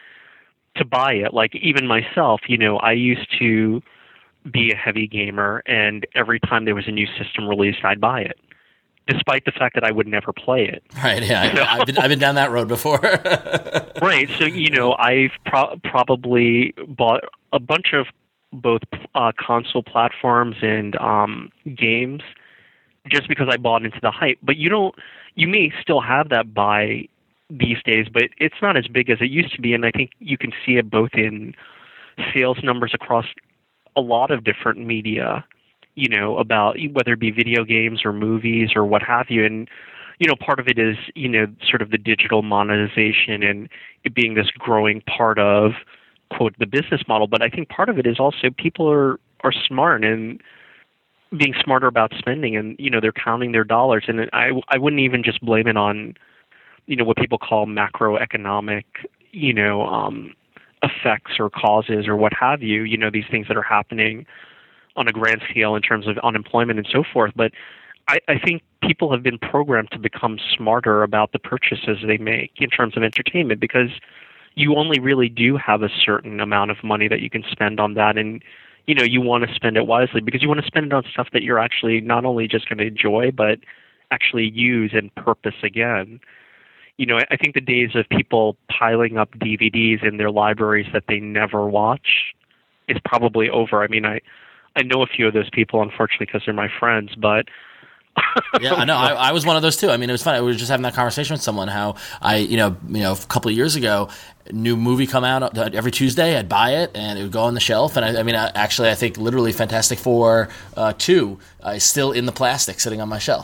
to buy it. Like even myself, you know, I used to be a heavy gamer, and every time there was a new system released, I'd buy it, despite the fact that I would never play it. Right, yeah. So, I've, been, I've been down that road before. Right, so, you know, I've pro- probably bought a bunch of both uh, console platforms and um, games just because I bought into the hype. But you don't, you may still have that buy these days, but it's not as big as it used to be. And I think you can see it both in sales numbers across a lot of different media, you know, about whether it be video games or movies or what have you. And, you know, part of it is, you know, sort of the digital monetization and it being this growing part of, quote, the business model. But I think part of it is also people are, are smart and being smarter about spending, and, you know, they're counting their dollars. And I, I wouldn't even just blame it on, you know, what people call macroeconomic, you know, um, effects or causes or what have you, you know, these things that are happening on a grand scale in terms of unemployment and so forth. But I, I think people have been programmed to become smarter about the purchases they make in terms of entertainment, because you only really do have a certain amount of money that you can spend on that. And, you know, you want to spend it wisely because you want to spend it on stuff that you're actually not only just going to enjoy, but actually use and purpose again. You know, I think the days of people piling up D V Ds in their libraries that they never watch is probably over. I mean, I, I know a few of those people, unfortunately, because they're my friends, but yeah, I know. I, I was one of those too. I mean, it was funny. We were just having that conversation with someone. How I, you know, you know, a couple of years ago, new movie come out every Tuesday. I'd buy it, and it would go on the shelf. And I, I mean, I, actually, I think literally Fantastic Four uh, two uh, is still in the plastic, sitting on my shelf.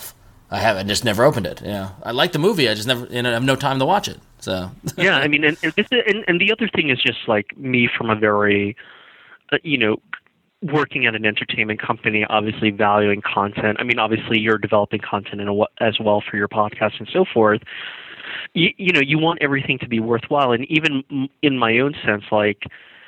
I have I just never opened it. Yeah, I like the movie. I just never, you know, I have no time to watch it. So yeah, I mean, and and, this, and and the other thing is just like me from a very, uh, you know, working at an entertainment company, obviously valuing content. I mean, obviously you're developing content in a, as well for your podcast and so forth. You, you know, you want everything to be worthwhile, and even in my own sense, like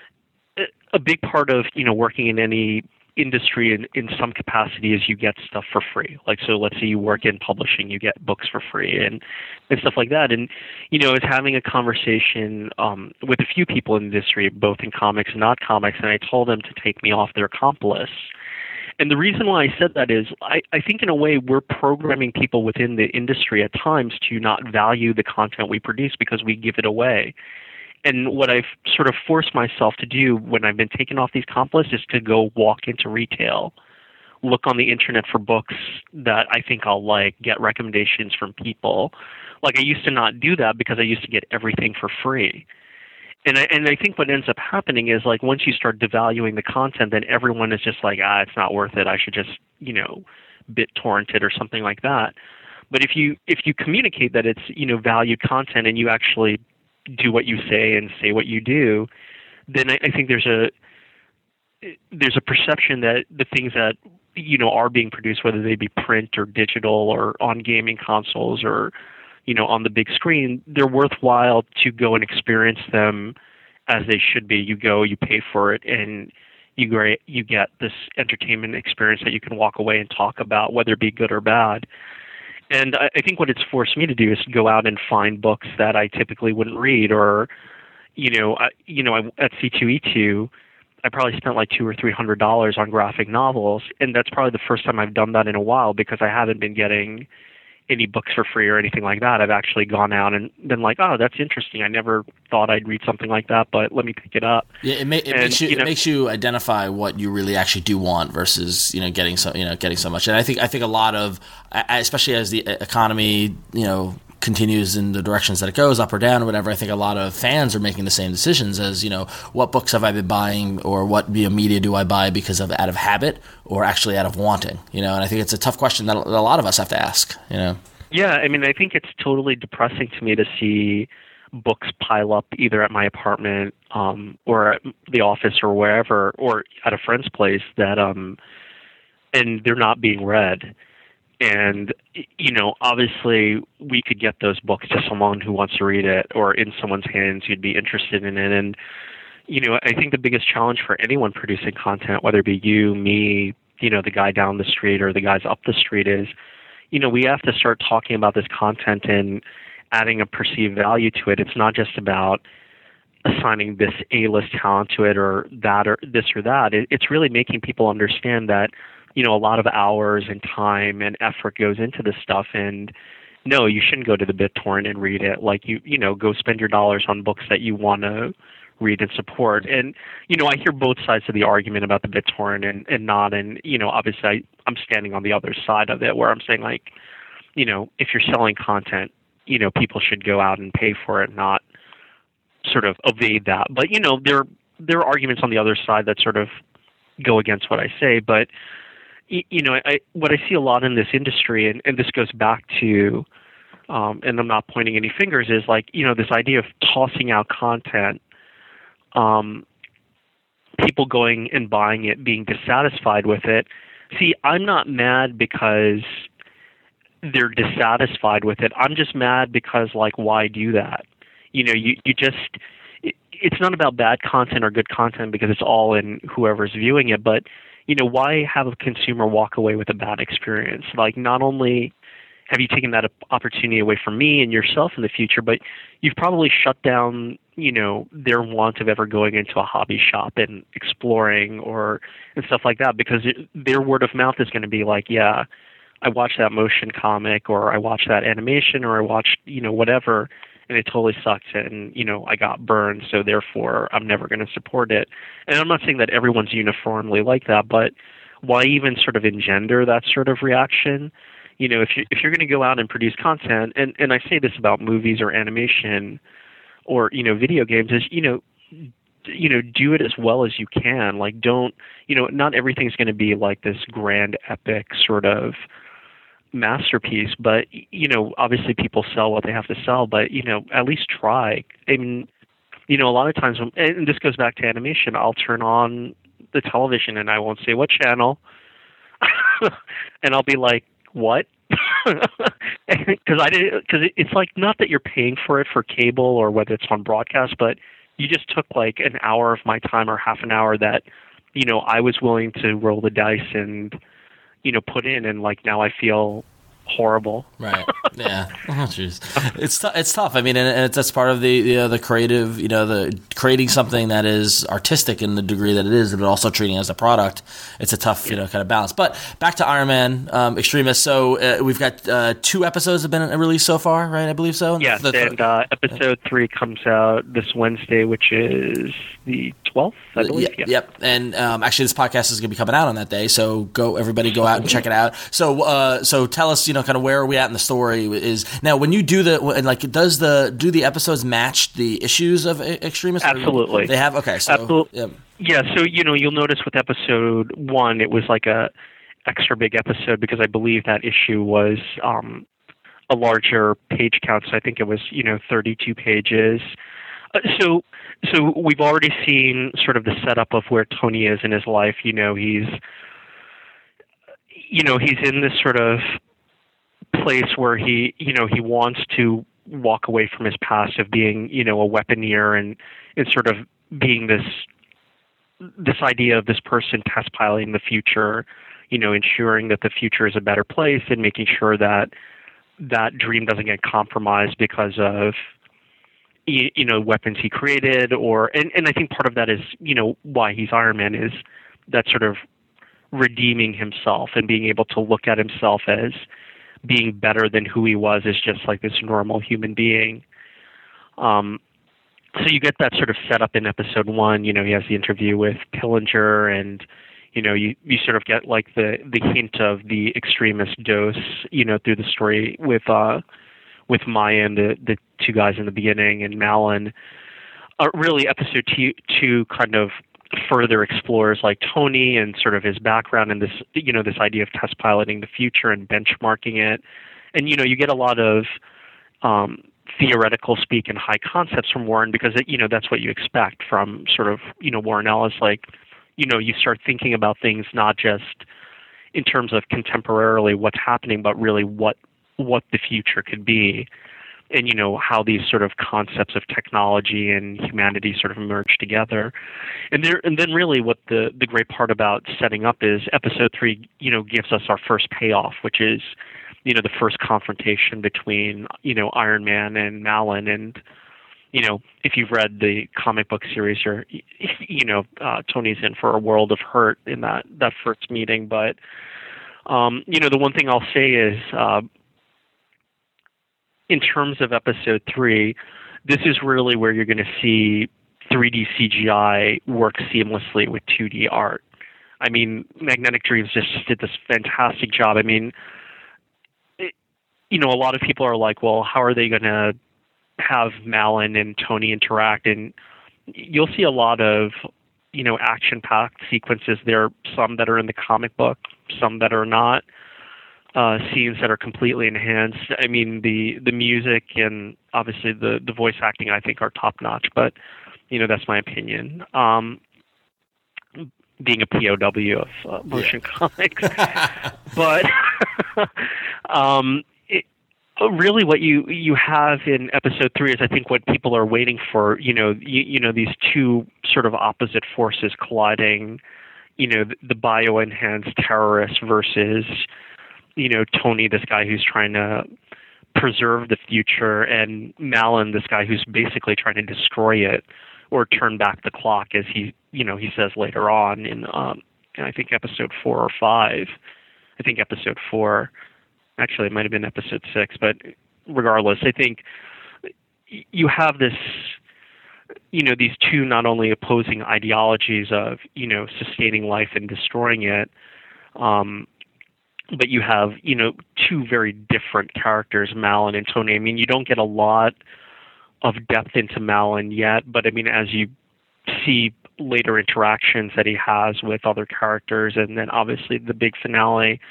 a big part of you know working in any industry in, in some capacity is you get stuff for free. Like, so let's say you work in publishing, you get books for free and, and stuff like that. And, you know, I was having a conversation um, with a few people in the industry, both in comics and not comics, and I told them to take me off their comp list. And the reason why I said that is I, I think in a way we're programming people within the industry at times to not value the content we produce because we give it away. And what I've sort of forced myself to do when I've been taken off these comp lists is to go walk into retail, look on the internet for books that I think I'll like, get recommendations from people. Like I used to not do that because I used to get everything for free. And I, and I think what ends up happening is like once you start devaluing the content, then everyone is just like, ah, it's not worth it. I should just, you know, BitTorrent it or something like that. But if you if you communicate that it's, you know, valued content and you actually do what you say and say what you do, then I, I think there's a there's a perception that the things that you know are being produced, whether they be print or digital or on gaming consoles or you know on the big screen, they're worthwhile to go and experience them as they should be. You go, you pay for it, and you get you get this entertainment experience that you can walk away and talk about, whether it be good or bad. And I, I think what it's forced me to do is go out and find books that I typically wouldn't read, or, you know, I, you know, I, at C two E two, I probably spent like two or three hundred dollars on graphic novels, and that's probably the first time I've done that in a while because I haven't been getting any books for free or anything like that. I've actually gone out and been like, oh, that's interesting. I never thought I'd read something like that, but let me pick it up. Yeah, it, ma- it and, makes you, you know, it makes you identify what you really actually do want versus you know getting so you know getting so much. And I think I think a lot of, especially as the economy you know continues in the directions that it goes, up or down or whatever, I think a lot of fans are making the same decisions as, you know, what books have I been buying or what you know, media do I buy because of out of habit or actually out of wanting, you know, and I think it's a tough question that a lot of us have to ask, you know. Yeah, I mean, I think it's totally depressing to me to see books pile up either at my apartment um, or at the office or wherever, or at a friend's place that, um, and they're not being read. And, you know, obviously we could get those books to someone who wants to read it or in someone's hands who'd be interested in it. And, you know, I think the biggest challenge for anyone producing content, whether it be you, me, you know, the guy down the street or the guys up the street is, you know, we have to start talking about this content and adding a perceived value to it. It's not just about assigning this A-list talent to it or that or this or that. It, it's really making people understand that, you know, a lot of hours and time and effort goes into this stuff. And no, you shouldn't go to the BitTorrent and read it. Like, you, you know, go spend your dollars on books that you want to read and support. And, you know, I hear both sides of the argument about the BitTorrent and, and not. And, you know, obviously I, I'm standing on the other side of it where I'm saying, like, you know, if you're selling content, you know, people should go out and pay for it, not sort of evade that. But, you know, there, there are arguments on the other side that sort of go against what I say. But, you know, I, what I see a lot in this industry, and, and this goes back to, um, and I'm not pointing any fingers, is like, you know, this idea of tossing out content, um, people going and buying it, being dissatisfied with it. See, I'm not mad because they're dissatisfied with it. I'm just mad because, like, why do that? You know, you, you just, it, it's not about bad content or good content because it's all in whoever's viewing it, but you know, why have a consumer walk away with a bad experience? Like, not only have you taken that opportunity away from me and yourself in the future, but you've probably shut down, you know, their want of ever going into a hobby shop and exploring or and stuff like that, because it, their word of mouth is going to be like, yeah, I watched that motion comic or I watched that animation or I watched, you know, whatever, and it totally sucked and, you know, I got burned, so therefore I'm never going to support it. And I'm not saying that everyone's uniformly like that, but why even sort of engender that sort of reaction? You know, if, you, if you're going to go out and produce content, and, and I say this about movies or animation or, you know, video games, is, you know, you know, do it as well as you can. Like, don't, you know, not everything's going to be like this grand epic sort of, masterpiece, but, you know, obviously people sell what they have to sell, but, you know, at least try. I mean, you know, a lot of times, when, and this goes back to animation, I'll turn on the television and I won't say what channel, and I'll be like, what? Because I did, because it's like, not that you're paying for it for cable or whether it's on broadcast, but you just took like an hour of my time or half an hour that, you know, I was willing to roll the dice and, you know, put in, and like now I feel horrible. Right. Yeah. Oh, jeez. It's t- it's tough. I mean, and, and it's, that's part of the you know, the creative, you know, the creating something that is artistic in the degree that it is, but also treating it as a product. It's a tough, you know, kind of balance. But back to Iron Man um, Extremis. So uh, we've got uh, two episodes have been released so far, right? I believe so. Yes, the, and uh, episode three comes out this Wednesday, which is the twelfth, I believe. Yep. Yeah. Yep. And um, actually, this podcast is going to be coming out on that day. So go, everybody, go out and check it out. So, uh, so tell us, you know, kind of where are we at in the story? Is now when you do the like, does the do the episodes match the issues of Extremis? Absolutely, they have. Okay, so absolutely. Yeah. yeah. So you know, you'll notice with episode one, it was like a extra big episode because I believe that issue was um, a larger page count. So I think it was you know thirty-two pages. Uh, so. So we've already seen sort of the setup of where Tony is in his life. You know, he's, you know, he's in this sort of place where he, you know, he wants to walk away from his past of being, you know, a weaponeer and, and sort of being this, this idea of this person test piloting the future, you know, ensuring that the future is a better place and making sure that that dream doesn't get compromised because of, you, you know, weapons he created, or and, and I think part of that is, you know, why he's Iron Man is that sort of redeeming himself and being able to look at himself as being better than who he was as just like this normal human being. Um, so you get that sort of setup in episode one. You know, he has the interview with Pillinger, and you know, you, you sort of get like the, the hint of the Extremis dose, you know, through the story with uh, with Maya and the, the two guys in the beginning and Malin. Uh, really, episode two, two kind of further explores like Tony and sort of his background and this, you know, this idea of test piloting the future and benchmarking it. And, you know, you get a lot of um, theoretical speak and high concepts from Warren because, it, you know, that's what you expect from sort of, you know, Warren Ellis. Like, you know, you start thinking about things not just in terms of contemporarily what's happening, but really what what the future could be, and you know how these sort of concepts of technology and humanity sort of merge together. And there, and then really what the the great part about setting up is episode three, you know, gives us our first payoff, which is, you know, the first confrontation between, you know, Iron Man and Malin. And you know, if you've read the comic book series, you're, you know, uh, Tony's in for a world of hurt in that that first meeting. But um, you know, the one thing I'll say is, uh, in terms of episode three, this is really where you're going to see three D C G I work seamlessly with two D art. I mean, Magnetic Dreams just did this fantastic job. I mean, it, you know, a lot of people are like, well, how are they going to have Malin and Tony interact? And you'll see a lot of, you know, action-packed sequences. There are some that are in the comic book, some that are not. Uh, scenes that are completely enhanced. I mean, the, the music and obviously the, the voice acting, I think, are top notch. But you know, that's my opinion. Um, being a P O W of uh, motion yeah. comics, but um, it, really, what you you have in episode three is, I think, what people are waiting for. You know, you, you know, these two sort of opposite forces colliding. You know, the, the bio-enhanced terrorists versus, you know, Tony, this guy who's trying to preserve the future, and Malin, this guy who's basically trying to destroy it or turn back the clock, as he, you know, he says later on in, um, in I think episode four or five. I think episode four. Actually, it might have been episode six, but regardless, I think you have this, you know, these two not only opposing ideologies of, you know, sustaining life and destroying it, um, but you have, you know, two very different characters, Malin and Tony. I mean, you don't get a lot of depth into Malin yet, but I mean, as you see later interactions that he has with other characters, and then obviously the big finale,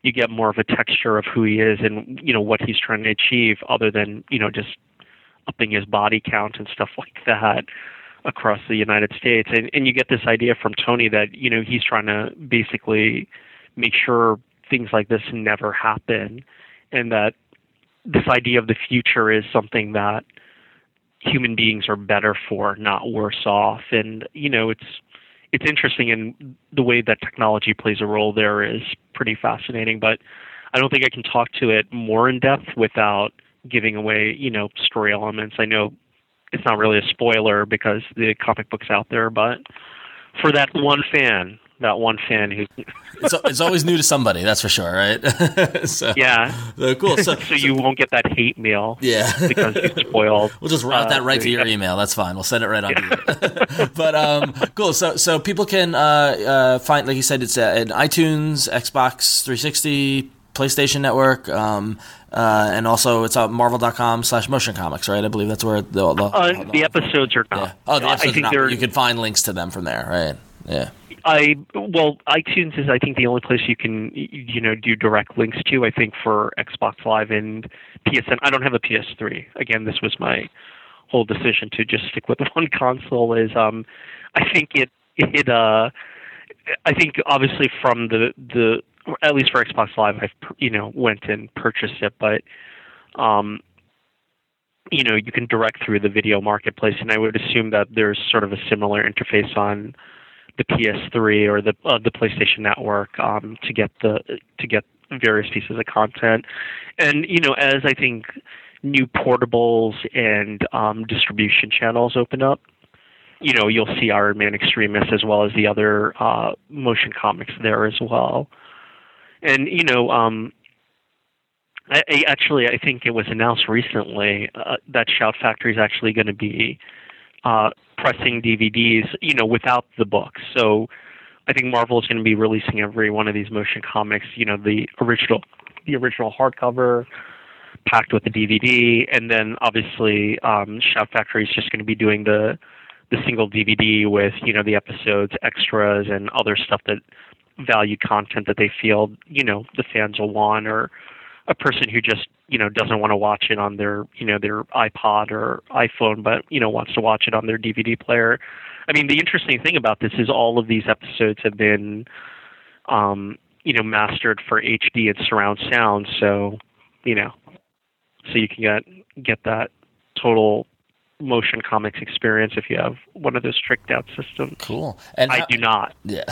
you get more of a texture of who he is and, you know, what he's trying to achieve other than, you know, just upping his body count and stuff like that across the United States. And, and you get this idea from Tony that, you know, he's trying to basically make sure things like this never happen, and that this idea of the future is something that human beings are better for, not worse off. And, you know, it's it's interesting, and the way that technology plays a role there is pretty fascinating, but I don't think I can talk to it more in depth without giving away, you know, story elements. I know it's not really a spoiler because the comic book's out there, but for that one fan, that one fan who it's, it's always new to somebody, that's for sure, right? so, yeah. So cool. So, so you won't get that hate mail. Yeah. Because you spoiled. We'll just route uh, that right to your email. That's fine. We'll send it right on yeah. to you. But um, cool. So so people can uh, uh, find, like you said, it's uh, in iTunes, Xbox three sixty, PlayStation Network, um, uh, and also it's at marvel.com slash motion comics, right? I believe that's where the the, uh, the, the episodes are not. Yeah. Oh, the episodes are not. You can find links to them from there, right? Yeah. I well, iTunes is I think the only place you can you know do direct links to. I think for Xbox Live and P S N. I don't have a P S three. Again, this was my whole decision to just stick with one console. Is um, I think it it uh, I think obviously from the the at least for Xbox Live, I've you know went and purchased it, but um. you know, you can direct through the video marketplace, and I would assume that there's sort of a similar interface on the P S three or the uh, the PlayStation Network um, to get the to get various pieces of content. And you know, as I think new portables and um, distribution channels open up, you know, you'll see Iron Man Extremis as well as the other uh, motion comics there as well. And you know, um, I, I actually I think it was announced recently uh, that Shout Factory is actually going to be uh, pressing D V Ds, you know, without the books. So I think Marvel is going to be releasing every one of these motion comics, you know, the original, the original hardcover, packed with the D V D, and then obviously um, Shout Factory is just going to be doing the the single D V D with, you know, the episodes, extras, and other stuff that valued content that they feel, you know, the fans will want, or a person who just, you know, doesn't want to watch it on their, you know, their iPod or iPhone, but, you know, wants to watch it on their D V D player. I mean, the interesting thing about this is all of these episodes have been, um, you know, mastered for H D and surround sound. So, you know, so you can get, get that total motion comics experience if you have one of those tricked out systems. Cool. And I how, do not. Yeah.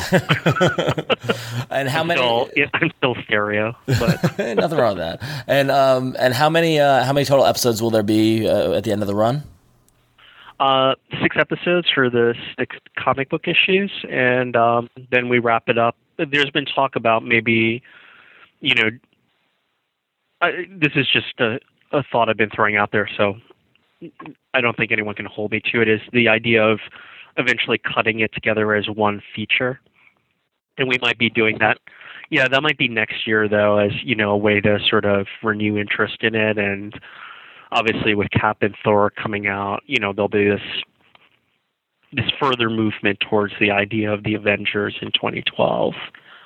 And how I'm many? Still, yeah, I'm still stereo, but nothing wrong with that. And um, and how many uh, how many total episodes will there be uh, at the end of the run? Uh, six episodes for the six comic book issues, and um, then we wrap it up. There's been talk about maybe, you know, I, this is just a, a thought I've been throwing out there, so I don't think anyone can hold me to it, is the idea of eventually cutting it together as one feature. And we might be doing that. Yeah, that might be next year, though, as, you know, a way to sort of renew interest in it. And obviously with Cap and Thor coming out, you know, there'll be this this further movement towards the idea of the Avengers in twenty twelve.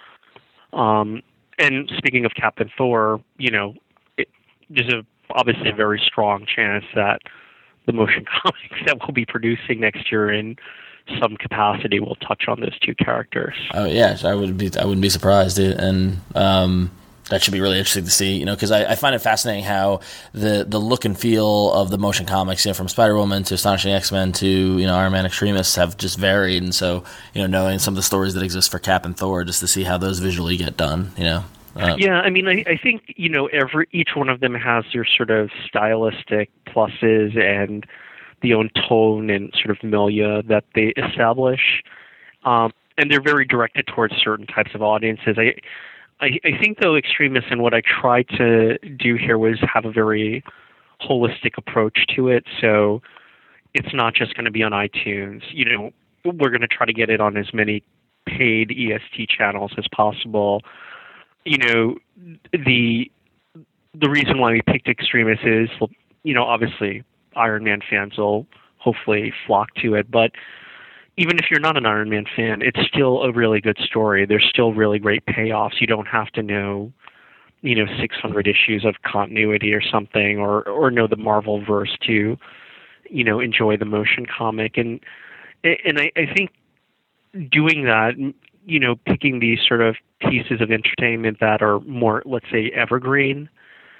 Um, and speaking of Cap and Thor, you know, it, there's a, obviously a very strong chance that the motion comics that we'll be producing next year in some capacity will touch on those two characters. Oh yes, I would be. I wouldn't be surprised, and um, that should be really interesting to see. You know, because I, I find it fascinating how the the look and feel of the motion comics, you know, from Spider-Woman to Astonishing X-Men to, you know, Iron Man Extremis, have just varied. And so, you know, knowing some of the stories that exist for Cap and Thor, just to see how those visually get done, you know. Uh, yeah, I mean, I, I think, you know, every each one of them has their sort of stylistic pluses and the own tone and sort of milieu that they establish, um, and they're very directed towards certain types of audiences. I, I, I think, though, Extremis and what I tried to do here was have a very holistic approach to it. So it's not just going to be on iTunes. You know, we're going to try to get it on as many paid E S T channels as possible. You know, the the reason why we picked Extremis is, you know, obviously Iron Man fans will hopefully flock to it, but even if you're not an Iron Man fan, it's still a really good story. There's still really great payoffs. You don't have to know you know, six hundred issues of continuity or something, or or know the Marvel verse to, you know, enjoy the motion comic. And and I, I think doing that, you know, picking these sort of pieces of entertainment that are more, let's say, evergreen,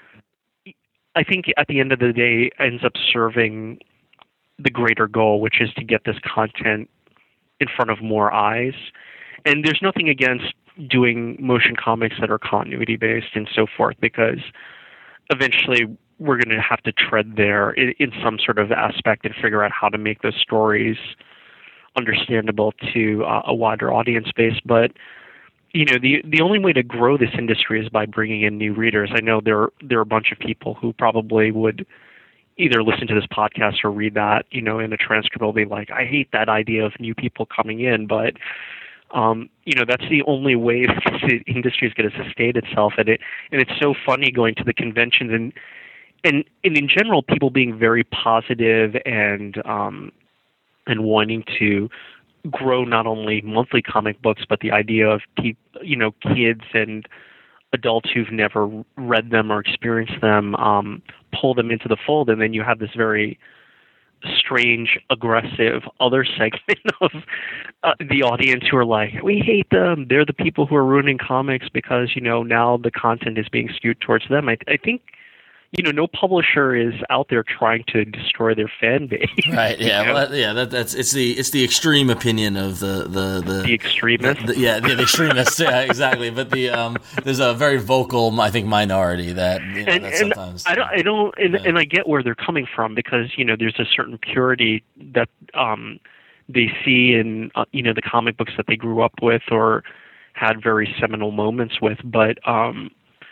I think at the end of the day ends up serving the greater goal, which is to get this content in front of more eyes. And there's nothing against doing motion comics that are continuity based and so forth, because eventually we're going to have to tread there in, in some sort of aspect and figure out how to make those stories understandable to uh, a wider audience base. But you know, the the only way to grow this industry is by bringing in new readers. I know there there are a bunch of people who probably would either listen to this podcast or read that, you know, in a transcript. They'll be like, I hate that idea of new people coming in, but um, you know, that's the only way the industry is going to sustain itself. And it and it's so funny going to the conventions and and and in general, people being very positive and um, and wanting to grow not only monthly comic books, but the idea of pe- you know, kids and adults who've never read them or experienced them, um, pull them into the fold, and then you have this very strange, aggressive other segment of uh, the audience who are like, we hate them. They're the people who are ruining comics because, you know, now the content is being skewed towards them. I, I think, you know, no publisher is out there trying to destroy their fan base. Right. Yeah. Well, that, yeah. That, that's it's the it's the extreme opinion of the the the, the extremists. The, the, yeah, the, the extremists. Yeah, exactly. But the um, there's a very vocal, I think, minority that, you know, and, that and sometimes. I don't. I don't. And, yeah. and I get where they're coming from, because you know there's a certain purity that um they see in uh, you know the comic books that they grew up with or had very seminal moments with, but um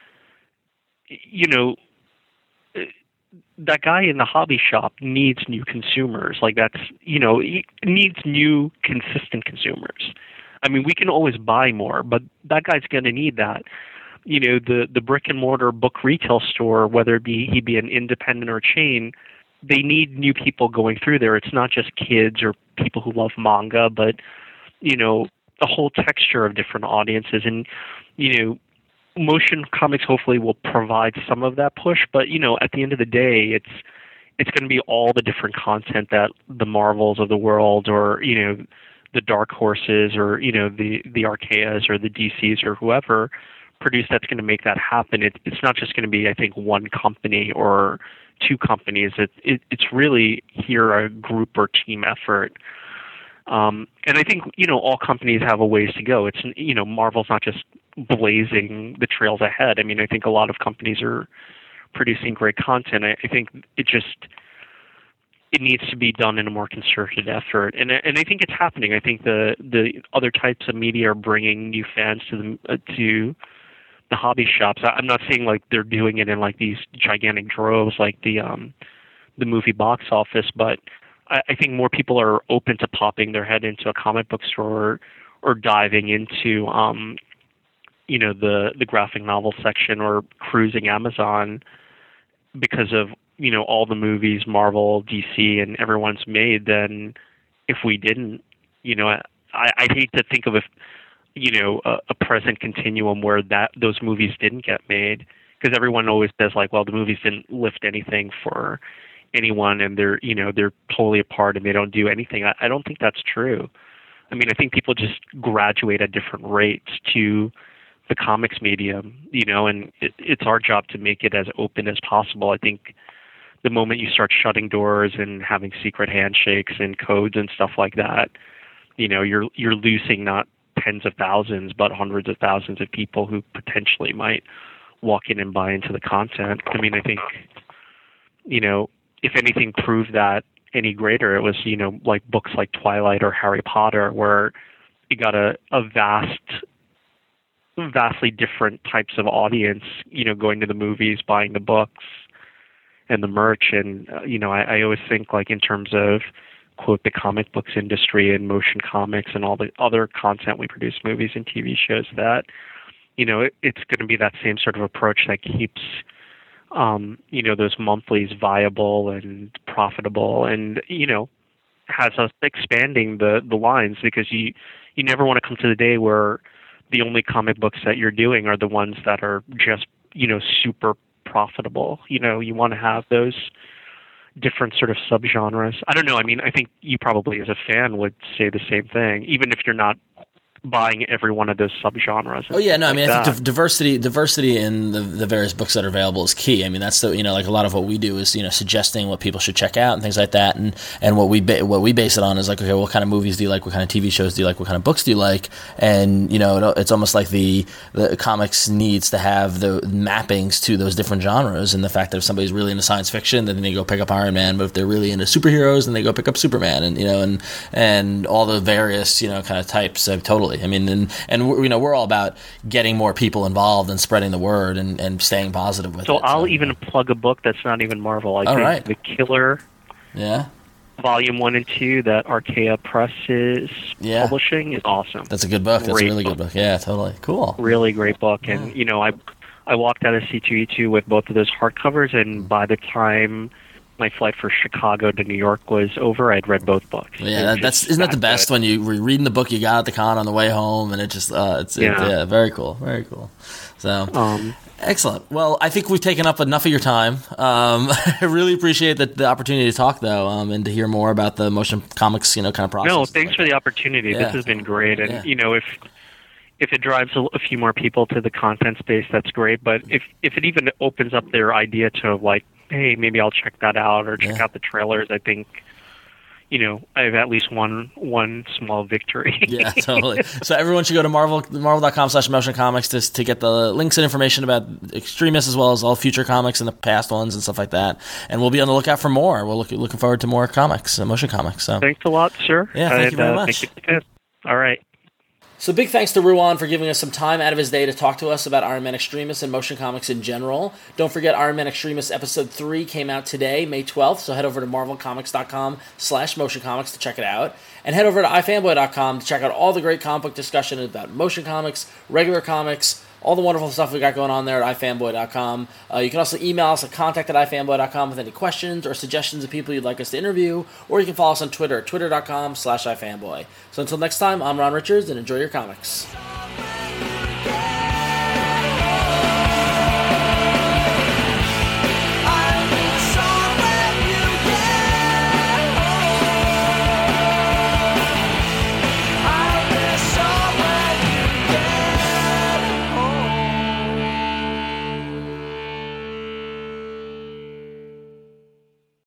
you know. That guy in the hobby shop needs new consumers. Like that's, you know, he needs new, consistent consumers. I mean, we can always buy more, but that guy's going to need that. You know, the, the brick and mortar book retail store, whether it be he be an independent or chain, they need new people going through there. It's not just kids or people who love manga, but, you know, a whole texture of different audiences. And, you know, motion comics hopefully will provide some of that push, but you know, at the end of the day, it's it's going to be all the different content that the Marvels of the world, or you know, the Dark Horses, or you know, the the Archaeas or the D Cs or whoever produce that's going to make that happen. It, it's not just going to be, I think, one company or two companies. It, it it's really here a group or team effort. Um, and I think, you know, all companies have a ways to go. It's, you know, Marvel's not just blazing the trails ahead. I mean, I think a lot of companies are producing great content. I, I think it just, it needs to be done in a more concerted effort. And and I think it's happening. I think the, the other types of media are bringing new fans to the, uh, to the hobby shops. I, I'm not saying like they're doing it in like these gigantic droves like the, um, the movie box office, but I think more people are open to popping their head into a comic book store or, or diving into, um, you know, the, the graphic novel section or cruising Amazon because of, you know, all the movies Marvel, D C, and everyone's made than if we didn't. You know, I, I hate to think of, a, you know, a, a present continuum where that those movies didn't get made, because everyone always says, like, well, the movies didn't lift anything for anyone, and they're, you know, they're totally apart and they don't do anything. I, I don't think that's true. I mean, I think people just graduate at different rates to the comics medium, you know, and it, it's our job to make it as open as possible. I think the moment you start shutting doors and having secret handshakes and codes and stuff like that, you know, you're you're losing not tens of thousands, but hundreds of thousands of people who potentially might walk in and buy into the content. I mean, I think, you know, if anything proved that any greater, it was, you know, like books like Twilight or Harry Potter, where you got a, a vast, vastly different types of audience, you know, going to the movies, buying the books and the merch. And, uh, you know, I, I always think, like, in terms of, quote, the comic books industry and motion comics and all the other content we produce, movies and T V shows, that, you know, it, it's going to be that same sort of approach that keeps Um, you know, those monthlies viable and profitable, and, you know, has us expanding the, the lines, because you, you never want to come to the day where the only comic books that you're doing are the ones that are just, you know, super profitable. You know, you want to have those different sort of subgenres. I don't know. I mean, I think you probably as a fan would say the same thing, even if you're not buying every one of those subgenres. Oh yeah, no, I mean, like I think diversity, diversity in the, the various books that are available is key. I mean, that's the, you know, like a lot of what we do is, you know, suggesting what people should check out and things like that. And, and what we, ba- what we base it on is like, okay, what kind of movies do you like? What kind of T V shows do you like? What kind of books do you like? And, you know, it, it's almost like the, the comics needs to have the mappings to those different genres. And the fact that if somebody's really into science fiction, then they go pick up Iron Man. But if they're really into superheroes, then they go pick up Superman, and, you know, and, and all the various, you know, kind of types. So totally. I mean, and, and we're, you know, we're all about getting more people involved and spreading the word and, and staying positive with so it. I'll so, even plug a book that's not even Marvel. I all think right. The Killer, yeah, Volume One and Two that Archaea Press is Yeah. publishing is awesome. that's a good book. That's Great a really book. good book. Yeah, totally. Cool. Really great book, and you know, I I walked out of C two E two with both of those hardcovers, and by the time my flight for Chicago to New York was over, I'd read both books. Yeah, They're that, that's just isn't that the good. best when you were reading the book you got at the con on the way home, and it just uh, it's yeah. It, yeah, very cool, very cool. So Um, excellent. Well, I think we've taken up enough of your time. Um, I really appreciate the, the opportunity to talk, though, um, and to hear more about the motion comics, you know, kind of process. No, thanks for the opportunity. Yeah. This has been great, and Yeah. you know, if if it drives a, a few more people to the content space, that's great. But if if it even opens up their idea to like, hey, maybe I'll check that out or check Yeah. out the trailers, I think, you know, I have at least one one small victory. Yeah, totally. So everyone should go to Marvel, marvel.com slash motion comics to, to get the links and information about Extremis as well as all future comics and the past ones and stuff like that. And we'll be on the lookout for more. We're look, looking forward to more comics, uh, motion comics. So Thanks a lot, sir. Yeah, thank you very And, uh, much. Thank you. All right. So big thanks to Ruan for giving us some time out of his day to talk to us about Iron Man Extremis and motion comics in general. Don't forget Iron Man Extremis episode three came out today, May twelfth, so head over to marvelcomics.com slash motion comics to check it out. And head over to ifanboy dot com to check out all the great comic book discussion about motion comics, regular comics, all the wonderful stuff we got going on there at ifanboy dot com. Uh, you can also email us at contact at ifanboy dot com with any questions or suggestions of people you'd like us to interview, or you can follow us on Twitter at twitter dot com slash ifanboy. So until next time, I'm Ron Richards, and enjoy your comics.